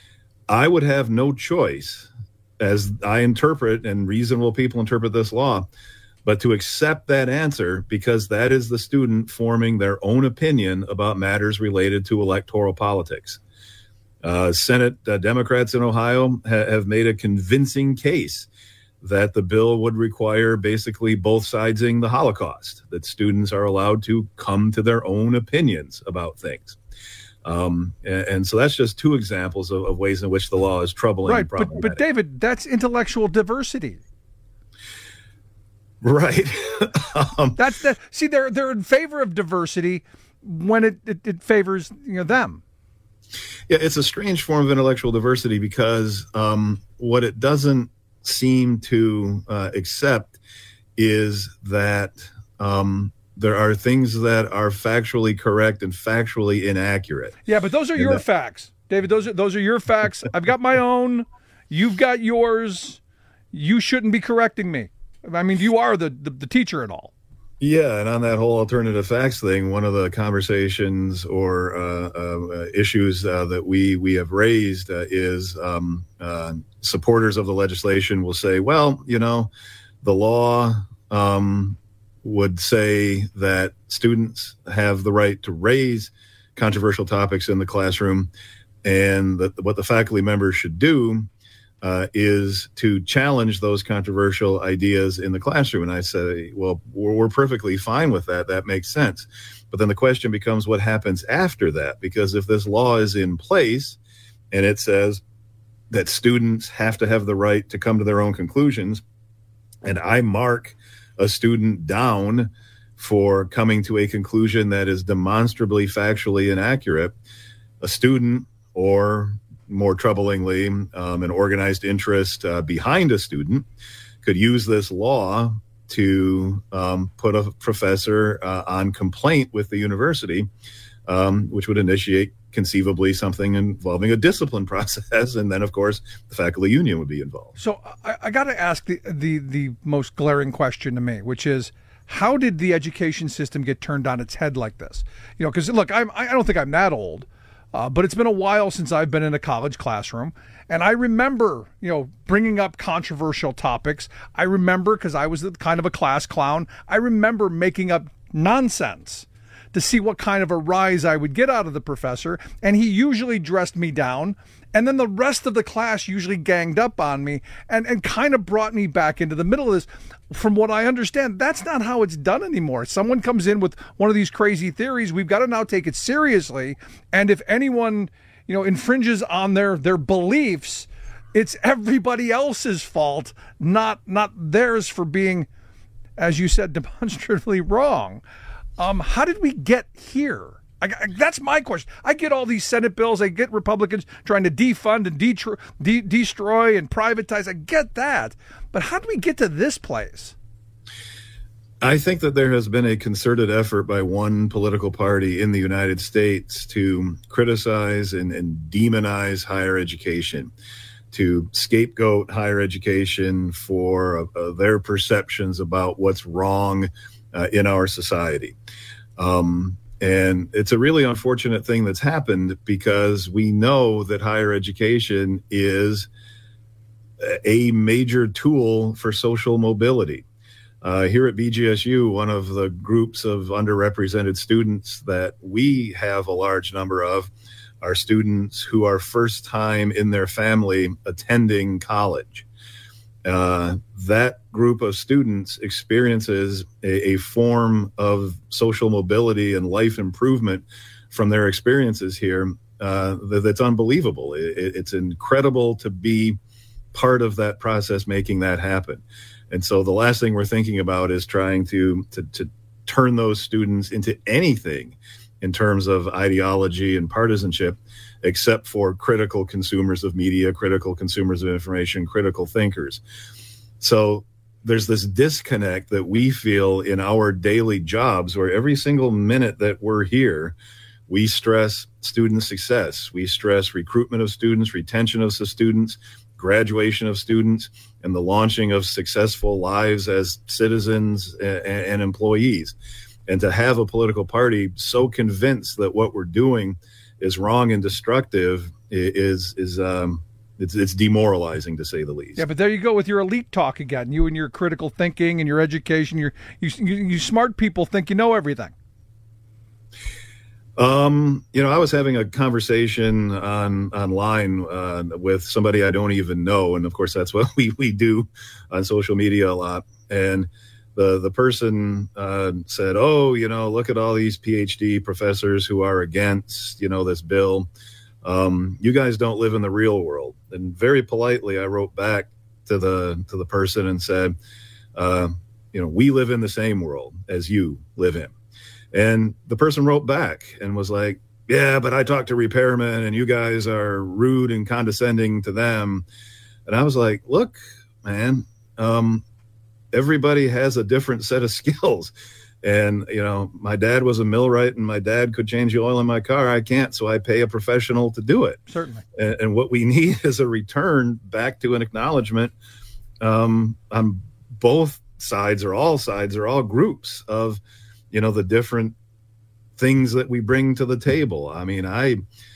I would have no choice, as I interpret and reasonable people interpret this law, but to accept that answer because that is the student forming their own opinion about matters related to electoral politics. Uh, Senate uh, Democrats in Ohio ha- have made a convincing case that the bill would require basically both sidesing the Holocaust, that students are allowed to come to their own opinions about things. Um, and, and so that's just two examples of, of ways in which the law is troubling.
Right,
and problematic.
but, but David, that's intellectual diversity.
Right. um,
That's the see they're they're in favor of diversity when it, it, it favors you know them.
Yeah, it's a strange form of intellectual diversity because um, what it doesn't seem to uh, accept is that um, there are things that are factually correct and factually inaccurate.
Yeah, but those are
and
your
that-
facts, David. Those are those are your facts. I've got my own. You've got yours. You shouldn't be correcting me. I mean, you are the, the, the teacher and all.
Yeah, and on that whole alternative facts thing, one of the conversations or uh, uh, issues uh, that we we have raised uh, is um, uh, supporters of the legislation will say, well, you know, the law um, would say that students have the right to raise controversial topics in the classroom, and that what the faculty members should do Uh, is to challenge those controversial ideas in the classroom. And I say, well, we're, we're perfectly fine with that. That makes sense. But then the question becomes what happens after that? Because if this law is in place and it says that students have to have the right to come to their own conclusions, and I mark a student down for coming to a conclusion that is demonstrably factually inaccurate, a student or more troublingly, um, an organized interest uh, behind a student could use this law to um, put a professor uh, on complaint with the university, um, which would initiate conceivably something involving a discipline process. And then, of course, the faculty union would be involved.
So I, I got to ask the, the, the most glaring question to me, which is, how did the education system get turned on its head like this? You know, because, look, I'm, I don't think I'm that old. Uh, but it's been a while since I've been in a college classroom. And I remember, you know, bringing up controversial topics. I remember, because I was kind of a class clown, I remember making up nonsense to see what kind of a rise I would get out of the professor. And he usually dressed me down. And then the rest of the class usually ganged up on me and, and kind of brought me back into the middle of this. From what I understand, that's not how it's done anymore. Someone comes in with one of these crazy theories. We've got to now take it seriously. And if anyone, you know, infringes on their, their beliefs, it's everybody else's fault, not, not theirs for being, as you said, demonstrably wrong. Um, how did we get here? I, I, that's my question. I get all these Senate bills. I get Republicans trying to defund and detro- de- destroy and privatize. I get that. But how did we get to this place?
I think that there has been a concerted effort by one political party in the United States to criticize and, and demonize higher education, to scapegoat higher education for uh, their perceptions about what's wrong uh, in our society. Um, and it's a really unfortunate thing that's happened because we know that higher education is a major tool for social mobility. Uh, here at B G S U, one of the groups of underrepresented students that we have a large number of are students who are first time in their family attending college. Uh, that group of students experiences a, a form of social mobility and life improvement from their experiences here uh, that, that's unbelievable. It, it's incredible to be part of that process, making that happen. And so the last thing we're thinking about is trying to, to, to turn those students into anything in terms of ideology and partisanship, except for critical consumers of media, critical consumers of information, critical thinkers. So there's this disconnect that we feel in our daily jobs where every single minute that we're here, we stress student success. We stress recruitment of students, retention of students, graduation of students, and the launching of successful lives as citizens and, and employees. And to have a political party so convinced that what we're doing is wrong and destructive is is um, it's, it's demoralizing, to say the least.
Yeah, but there you go with your elite talk again. You and your critical thinking and your education. Your you you, you smart people think you know everything.
Um, you know, I was having a conversation on online uh, with somebody I don't even know, and of course that's what we we do on social media a lot. And the the person uh, said, "Oh, you know, look at all these P H D professors who are against, you know, this bill. Um, you guys don't live in the real world." And very politely, I wrote back to the to the person and said, uh, "You know, we live in the same world as you live in." And the person wrote back and was like, "Yeah, but I talked to repairmen and you guys are rude and condescending to them." And I was like, "Look, man, um, everybody has a different set of skills. And, you know, my dad was a millwright and my dad could change the oil in my car. I can't, so I pay a professional to do it."
Certainly.
And, and what we need is a return back to an acknowledgement um, on both sides or all sides or all groups of, you know, the different things that we bring to the table. I mean, I,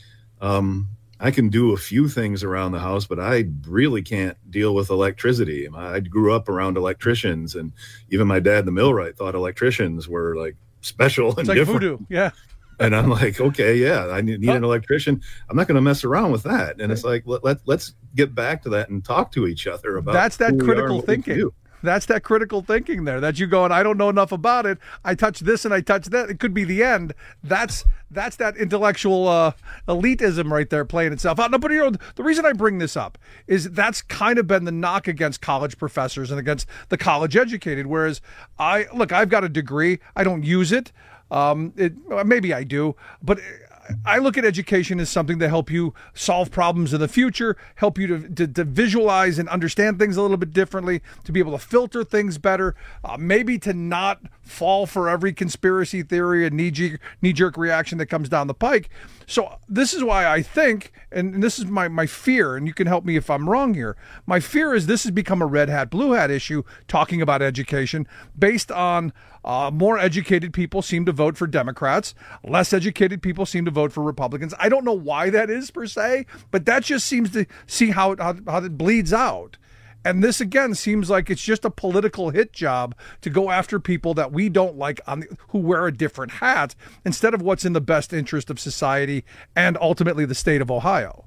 um, I can do a few things around the house, but I really can't deal with electricity. I grew up around electricians, and even my dad, the millwright, thought electricians were like special and
it's like
different.
voodoo, yeah.
And I'm like, okay, yeah, I need, need an electrician. I'm not going to mess around with that. And it's like, let, let, let's get back to that and talk to each other about
that's that critical thinking. That's that critical thinking there. That you going, I don't know enough about it. I touch this and I touch that. It could be the end. That's that's that intellectual uh, elitism right there playing itself out. No, but you know, the reason I bring this up is that's kind of been the knock against college professors and against the college educated. Whereas I look, I've got a degree. I don't use it. Um, it maybe I do, but I look at education as something to help you solve problems in the future, help you to, to, to visualize and understand things a little bit differently, to be able to filter things better, uh, maybe to not fall for every conspiracy theory and knee-jerk, knee-jerk reaction that comes down the pike. So this is why I think, and this is my, my fear, and you can help me if I'm wrong here, my fear is this has become a red hat, blue hat issue talking about education based on Uh, more educated people seem to vote for Democrats. Less educated people seem to vote for Republicans. I don't know why that is per se, but that just seems to see how it, how, how it bleeds out. And this, again, seems like it's just a political hit job to go after people that we don't like on the, who wear a different hat instead of what's in the best interest of society and ultimately the state of Ohio.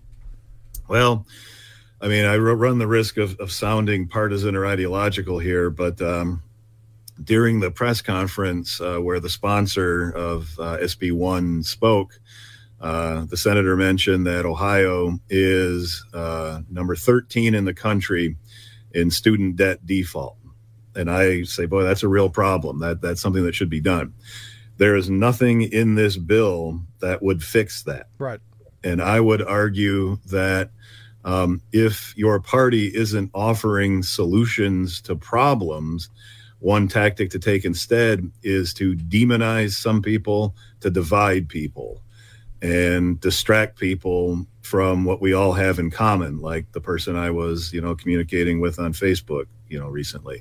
Well, I mean, I run the risk of, of sounding partisan or ideological here, but um, during the press conference uh, where the sponsor of uh, S B one spoke, uh, the senator mentioned that Ohio is uh, number thirteen in the country in student debt default. and I say, boy, that's a real problem. That that's something that should be done. There is nothing in this bill that would fix that.
Right.
And I would argue that um, if your party isn't offering solutions to problems, one tactic to take instead is to demonize some people, to divide people, and distract people from what we all have in common, like the person I was, you know, communicating with on Facebook, you know, recently.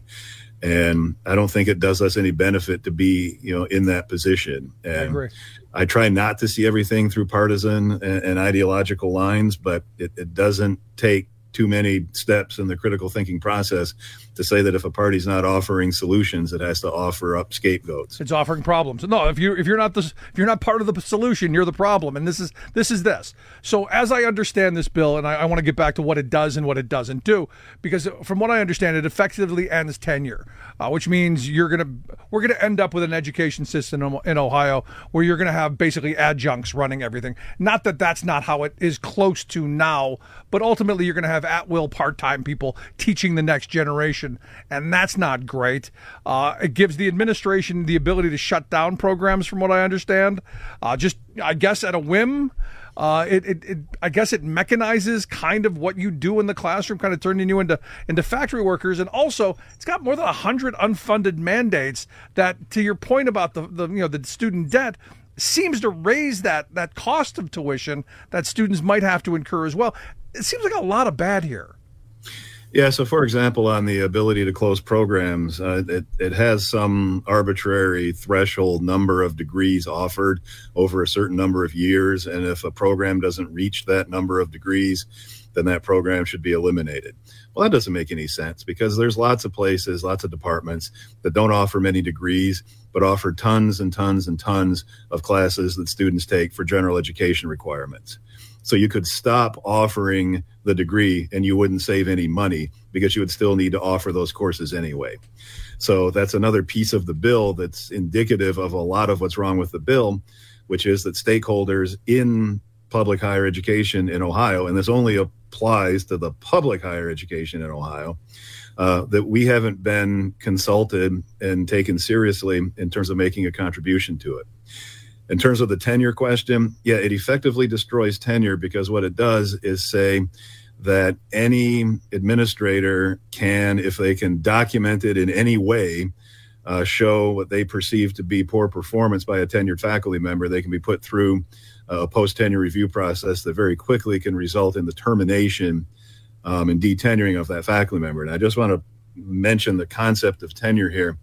And I don't think it does us any benefit to be, you know, in that position. And
I agree.
I try not to see everything through partisan and, and ideological lines, but it, it doesn't take too many steps in the critical thinking process to say that if a party's not offering solutions, it has to offer up scapegoats.
It's offering problems. No, if you if you're not the if you're not part of the solution, you're the problem. And this is this is this. So as I understand this bill, and I, I want to get back to what it does and what it doesn't do, because from what I understand, it effectively ends tenure, uh, which means you're gonna we're gonna end up with an education system in, in Ohio where you're gonna have basically adjuncts running everything. Not that that's not how it is close to now, but ultimately you're gonna have at-will part-time people teaching the next generation. And that's not great. Uh, it gives the administration the ability to shut down programs, from what I understand, uh, just, I guess, at a whim. Uh, it, it, it, I guess it mechanizes kind of what you do in the classroom, kind of turning you into into factory workers. And also, it's got more than one hundred unfunded mandates that, to your point about the, the you know the student debt, seems to raise that that cost of tuition that students might have to incur as well. It seems like a lot of bad here.
Yeah, so for example, on the ability to close programs, uh, it, it has some arbitrary threshold number of degrees offered over a certain number of years. And if a program doesn't reach that number of degrees, then that program should be eliminated. Well, that doesn't make any sense because there's lots of places, lots of departments that don't offer many degrees, but offer tons and tons and tons of classes that students take for general education requirements. So you could stop offering the degree and you wouldn't save any money because you would still need to offer those courses anyway. So that's another piece of the bill that's indicative of a lot of what's wrong with the bill, which is that stakeholders in public higher education in Ohio, and this only applies to the public higher education in Ohio, uh, that we haven't been consulted and taken seriously in terms of making a contribution to it. In terms of the tenure question, yeah, it effectively destroys tenure because what it does is say that any administrator can, if they can document it in any way, uh, show what they perceive to be poor performance by a tenured faculty member, they can be put through a post-tenure review process that very quickly can result in the termination um, and detenuring of that faculty member. And I just want to mention the concept of tenure here.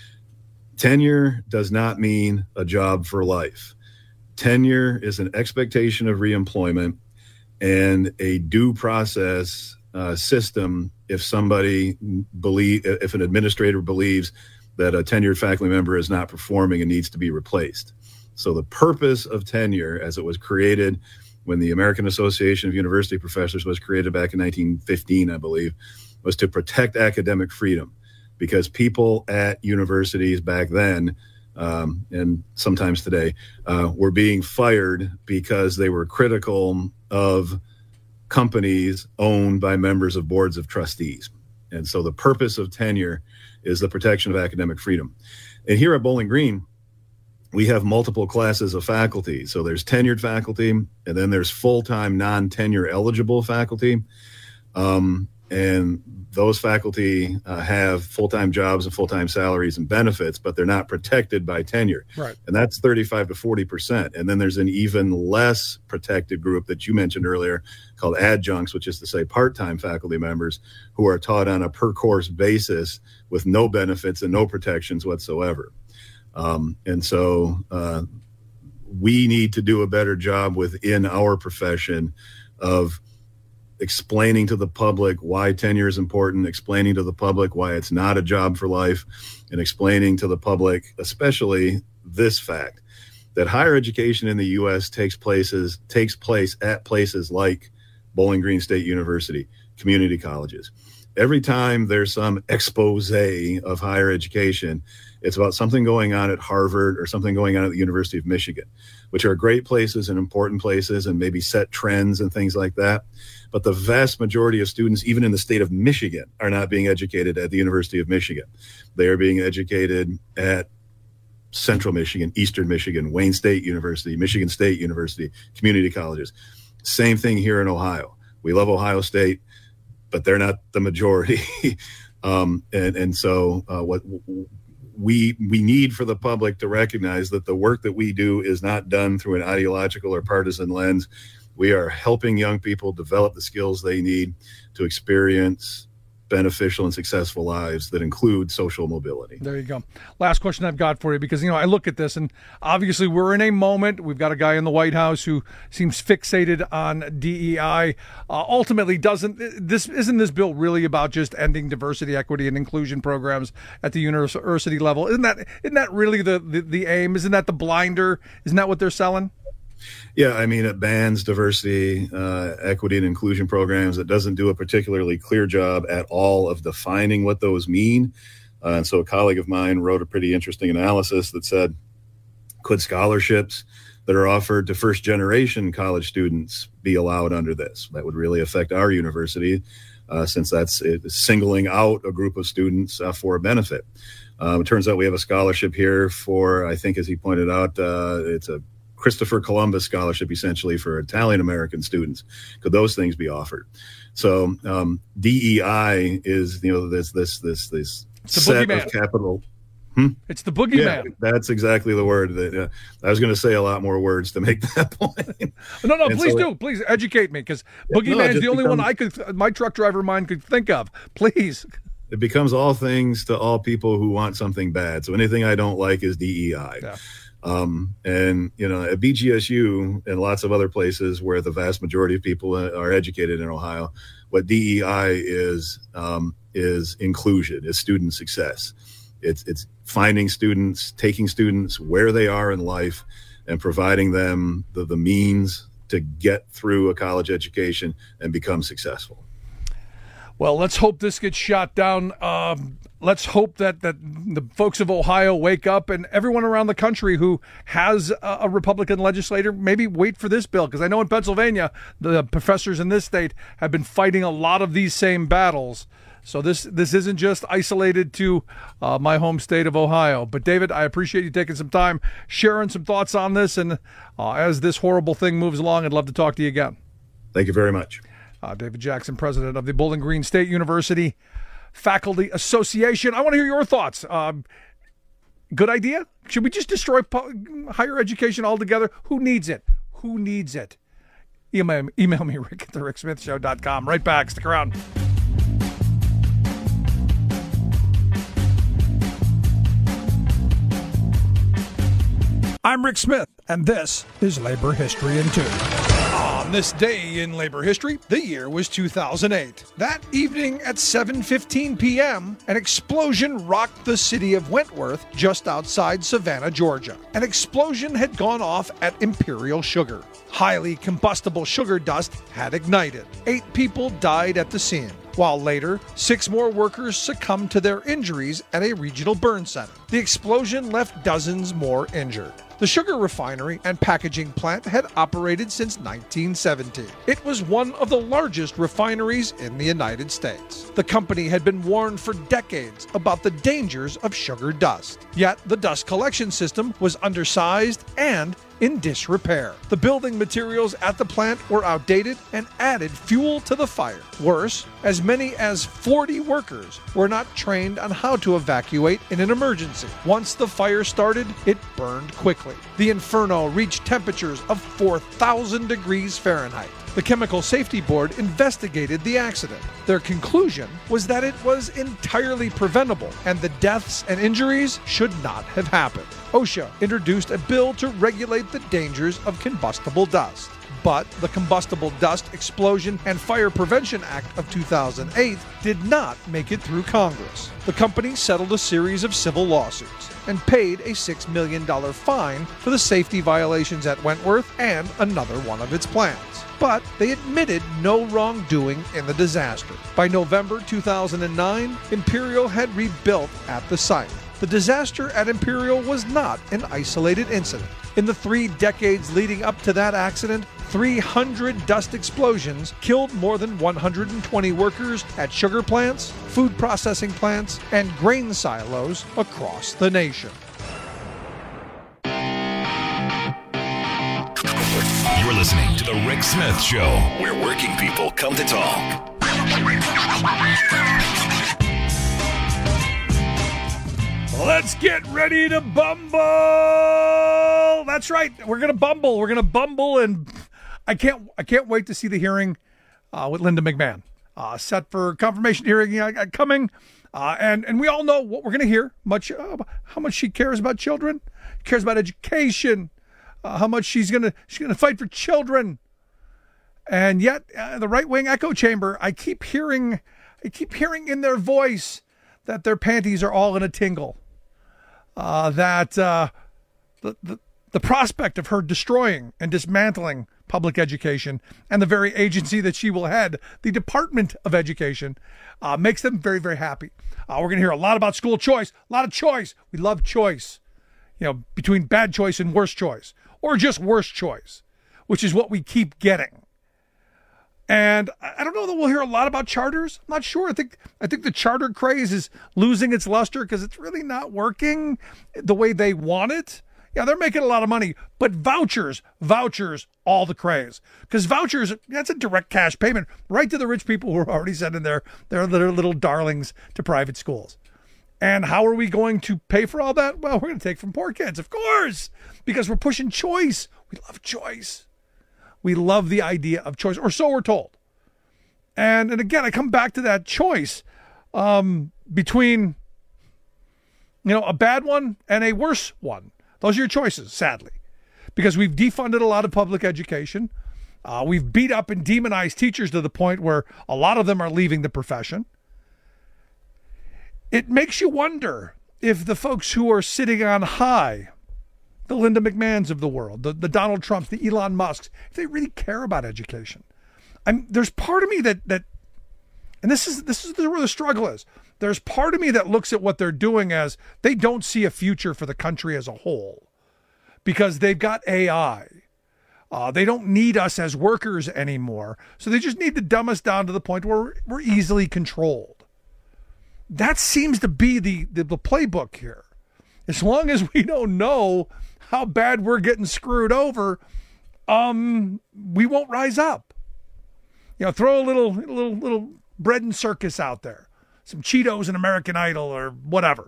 Tenure does not mean a job for life. Tenure is an expectation of reemployment and a due process uh, system if somebody believe, if an administrator believes that a tenured faculty member is not performing and needs to be replaced. So the purpose of tenure, as it was created when the American Association of University Professors was created back in nineteen fifteen, I believe, was to protect academic freedom. Because people at universities back then, um, and sometimes today, uh, were being fired because they were critical of companies owned by members of boards of trustees. And so the purpose of tenure is the protection of academic freedom. And here at Bowling Green, we have multiple classes of faculty. So there's tenured faculty, and then there's full-time non-tenure eligible faculty. Um, and those faculty uh, have full-time jobs and full-time salaries and benefits, but they're not protected by tenure.
Right.
And that's thirty-five to forty percent. And then there's an even less protected group that you mentioned earlier called adjuncts, which is to say part-time faculty members who are taught on a per-course basis with no benefits and no protections whatsoever. Um, and so uh, we need to do a better job within our profession of explaining to the public why tenure is important, explaining to the public why it's not a job for life, and explaining to the public, especially this fact, that higher education in the U S takes places takes place at places like Bowling Green State University, community colleges. Every time there's some expose of higher education, It's about something going on at Harvard or something going on at the University of Michigan, which are great places and important places and maybe set trends and things like that. But the vast majority of students, even in the state of Michigan, are not being educated at the University of Michigan. They are being educated at Central Michigan, Eastern Michigan, Wayne State University, Michigan State University, community colleges. Same thing here in Ohio. We love Ohio State, but they're not the majority. um, and, and so uh, what we we need for the public to recognize that the work that we do is not done through an ideological or partisan lens. We are helping young people develop the skills they need to experience beneficial and successful lives that include social mobility.
There you go. Last question I've got for you, because, you know, I look at this and obviously we're in a moment. We've got a guy in the White House who seems fixated on D E I. Uh, ultimately, doesn't this isn't this bill really about just ending diversity, equity, and inclusion programs at the university level? Isn't that isn't that really the, the, the aim? Isn't that the blinder? Isn't that what they're selling?
Yeah, I mean, it bans diversity, uh, equity, and inclusion programs. It doesn't do a particularly clear job at all of defining what those mean. Uh, and so a colleague of mine wrote a pretty interesting analysis that said, could scholarships that are offered to first-generation college students be allowed under this? That would really affect our university, uh, since that's it, singling out a group of students uh, for a benefit. Um, it turns out we have a scholarship here for, I think, as he pointed out, uh, it's a Christopher Columbus scholarship, essentially, for Italian-American students. Could those things be offered? So um, D E I is, you know, this this this this set of capital. Hmm?
It's the boogeyman.
Yeah, that's exactly the word. That uh, I was going to say a lot more words to make that point.
No, no,
And
please
so
do.
it-
Please educate me, because
Yeah,
boogeyman
no, it
is the
just
only one
becomes-
I could, my truck driver mind could think of. Please.
It becomes all things to all people who want something bad. So anything I don't like is D E I.
Yeah.
Um, and, you know, at B G S U and lots of other places where the vast majority of people are educated in Ohio, what D E I is, um, is inclusion, is student success. It's, it's finding students, taking students where they are in life and providing them the, the means to get through a college education and become successful.
Well, let's hope this gets shot down. Um, let's hope that, that the folks of Ohio wake up, and everyone around the country who has a, a Republican legislator maybe wait for this bill, because I know in Pennsylvania, the professors in this state have been fighting a lot of these same battles. So this this isn't just isolated to uh, my home state of Ohio. But, David, I appreciate you taking some time, sharing some thoughts on this. And uh, as this horrible thing moves along, I'd love to talk to you again.
Thank you very much.
Uh, David Jackson, president of the Bowling Green State University Faculty Association. I want to hear your thoughts. Um, good idea? Should we just destroy po- higher education altogether? Who needs it? Who needs it? Email, email me, Rick at the rick smith show dot com. Right back. Stick around. I'm Rick Smith, and this is Labor History in Two. On this day in labor history, the year was two thousand eight. That evening at seven fifteen p.m., an explosion rocked the city of Wentworth just outside Savannah, Georgia. An explosion had gone off at Imperial Sugar. Highly combustible sugar dust had ignited. Eight people died at the scene, while later, six more workers succumbed to their injuries at a regional burn center. The explosion left dozens more injured. The sugar refinery and packaging plant had operated since nineteen seventy. It was one of the largest refineries in the United States. The company had been warned for decades about the dangers of sugar dust. Yet the dust collection system was undersized and in disrepair. The building materials at the plant were outdated and added fuel to the fire. Worse, as many as forty workers were not trained on how to evacuate in an emergency. Once the fire started, it burned quickly. The inferno reached temperatures of four thousand degrees Fahrenheit. The Chemical Safety Board investigated the accident. Their conclusion was that it was entirely preventable and the deaths and injuries should not have happened. OSHA introduced a bill to regulate the dangers of combustible dust. But the Combustible Dust Explosion and Fire Prevention Act of two thousand eight did not make it through Congress. The company settled a series of civil lawsuits and paid a six million dollars fine for the safety violations at Wentworth and another one of its plants. But they admitted no wrongdoing in the disaster. By November two thousand nine, Imperial had rebuilt at the site. the disaster at Imperial was not an isolated incident. In the three decades leading up to that accident, three hundred dust explosions killed more than one hundred twenty workers at sugar plants, food processing plants, and grain silos across the nation.
You're listening to The Rick Smith Show, where working people come to talk.
Let's get ready to bumble. That's right. We're going to bumble. We're going to bumble, and I can't I can't wait to see the hearing uh, with Linda McMahon. Uh, set for confirmation hearing uh, coming. Uh, and, and we all know what we're going to hear, much uh, how much she cares about children, cares about education, uh, how much she's going to she's going to fight for children. And yet, uh, the right-wing echo chamber, I keep hearing I keep hearing in their voice that their panties are all in a tingle. Uh, that uh, the, the the prospect of her destroying and dismantling public education and the very agency that she will head, the Department of Education, uh, makes them very, very happy. Uh, we're going to hear a lot about school choice, a lot of choice. We love choice, you know, between bad choice and worse choice, or just worse choice, which is what we keep getting. And I don't know that we'll hear a lot about charters. I'm not sure. I think I think the charter craze is losing its luster because it's really not working the way they want it. Yeah, they're making a lot of money, but vouchers, vouchers, all the craze. Because vouchers, that's a direct cash payment right to the rich people who are already sending their, their, their little darlings to private schools. And how are we going to pay for all that? Well, we're going to take from poor kids, of course, because we're pushing choice. We love choice. We love the idea of choice, or so we're told. And and again, I come back to that choice um, between, you know, a bad one and a worse one. Those are your choices, sadly, because we've defunded a lot of public education. Uh, we've beat up and demonized teachers to the point where a lot of them are leaving the profession. It makes you wonder if the folks who are sitting on high, the Linda McMahons of the world, the, the Donald Trumps, the Elon Musks, if they really care about education. I'm, there's part of me that, that, and this is this is where the struggle is. There's part of me that looks at what they're doing as they don't see a future for the country as a whole because they've got A I. Uh, they don't need us as workers anymore. So they just need to dumb us down to the point where we're, we're easily controlled. That seems to be the, the, the playbook here. As long as we don't know how bad we're getting screwed over, um, we won't rise up. You know, throw a little, little, little bread and circus out there, some Cheetos and American Idol or whatever.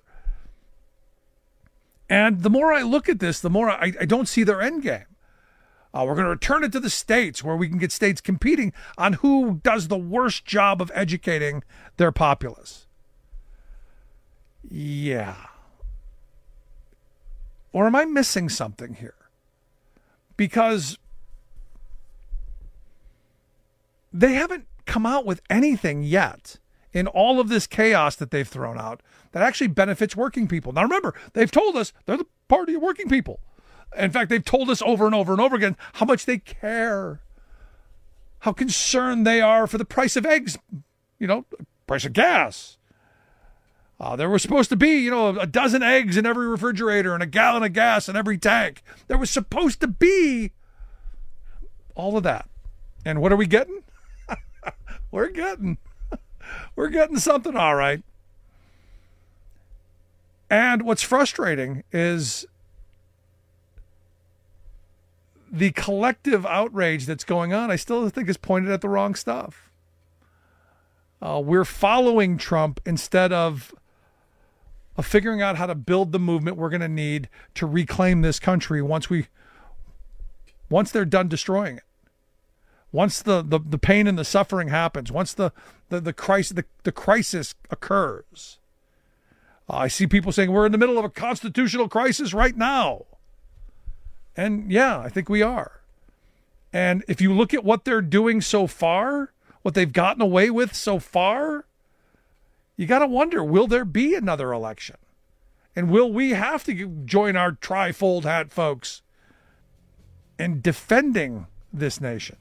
And the more I look at this, the more I, I don't see their end game. Uh, we're going to return it to the states where we can get states competing on who does the worst job of educating their populace. Yeah. Or am I missing something here? Because they haven't come out with anything yet in all of this chaos that they've thrown out that actually benefits working people. Now remember, they've told us they're the party of working people. In fact, they've told us over and over and over again how much they care, how concerned they are for the price of eggs, you know, price of gas. Uh, there was supposed to be, you know, a dozen eggs in every refrigerator and a gallon of gas in every tank. There was supposed to be all of that. And what are we getting? We're getting, we're getting something, all right. And what's frustrating is the collective outrage that's going on, I still think is pointed at the wrong stuff. Uh, we're following Trump instead of, of figuring out how to build the movement we're going to need to reclaim this country once we, once they're done destroying it. Once the, the, the pain and the suffering happens, once the, the, the, crisis, the, the crisis occurs. Uh, I see people saying we're in the middle of a constitutional crisis right now. And yeah, I think we are. And if you look at what they're doing so far, what they've gotten away with so far, you got to wonder, will there be another election? And will we have to join our trifold hat folks in defending this nation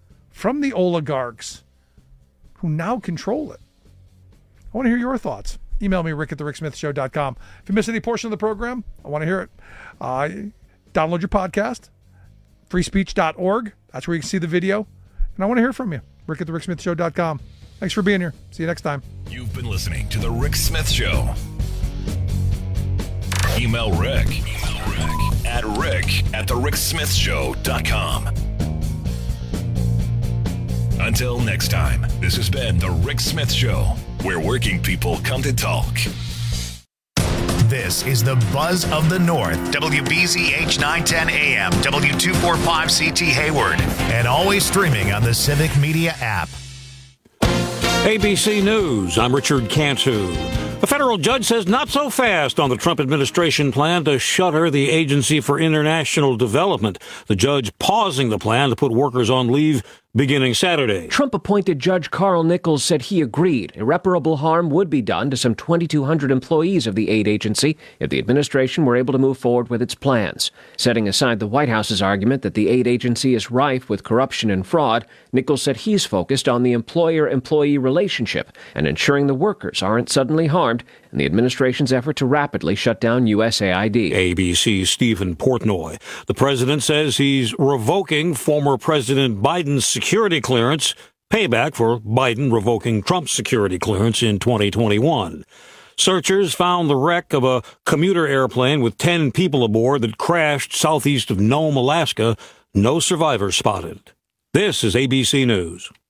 from the oligarchs who now control it? I want to hear your thoughts. email me, rick at the rick smith show dot com. If you miss any portion of the program, I want to hear it. Uh, download your podcast, free speech dot org. That's where you can see the video. And I want to hear from you, rick at the rick smith show dot com. Thanks for being here. See you next time.
You've been listening to The Rick Smith Show. Email Rick, Email Rick at rick at the rick smith show dot com. Until next time, this has been The Rick Smith Show, where working people come to talk.
This is the Buzz of the North, W B Z H nine ten A M, W two forty-five C T Hayward, and always streaming on the Civic Media app.
A B C News, I'm Richard Cantu. A federal judge says not so fast on the Trump administration plan to shutter the Agency for International Development. The judge pausing the plan to put workers on leave beginning Saturday.
Trump-appointed Judge Carl Nichols said he agreed irreparable harm would be done to some twenty-two hundred employees of the aid agency if the administration were able to move forward with its plans. Setting aside the White House's argument that the aid agency is rife with corruption and fraud, Nichols said he's focused on the employer-employee relationship and ensuring the workers aren't suddenly harmed in the administration's effort to rapidly shut down U S A I D.
A B C's Stephen Portnoy. The president says he's revoking former President Biden's security clearance, payback for Biden revoking Trump's security clearance in twenty twenty-one. Searchers found the wreck of a commuter airplane with ten people aboard that crashed southeast of Nome, Alaska. No survivors spotted. This is A B C News.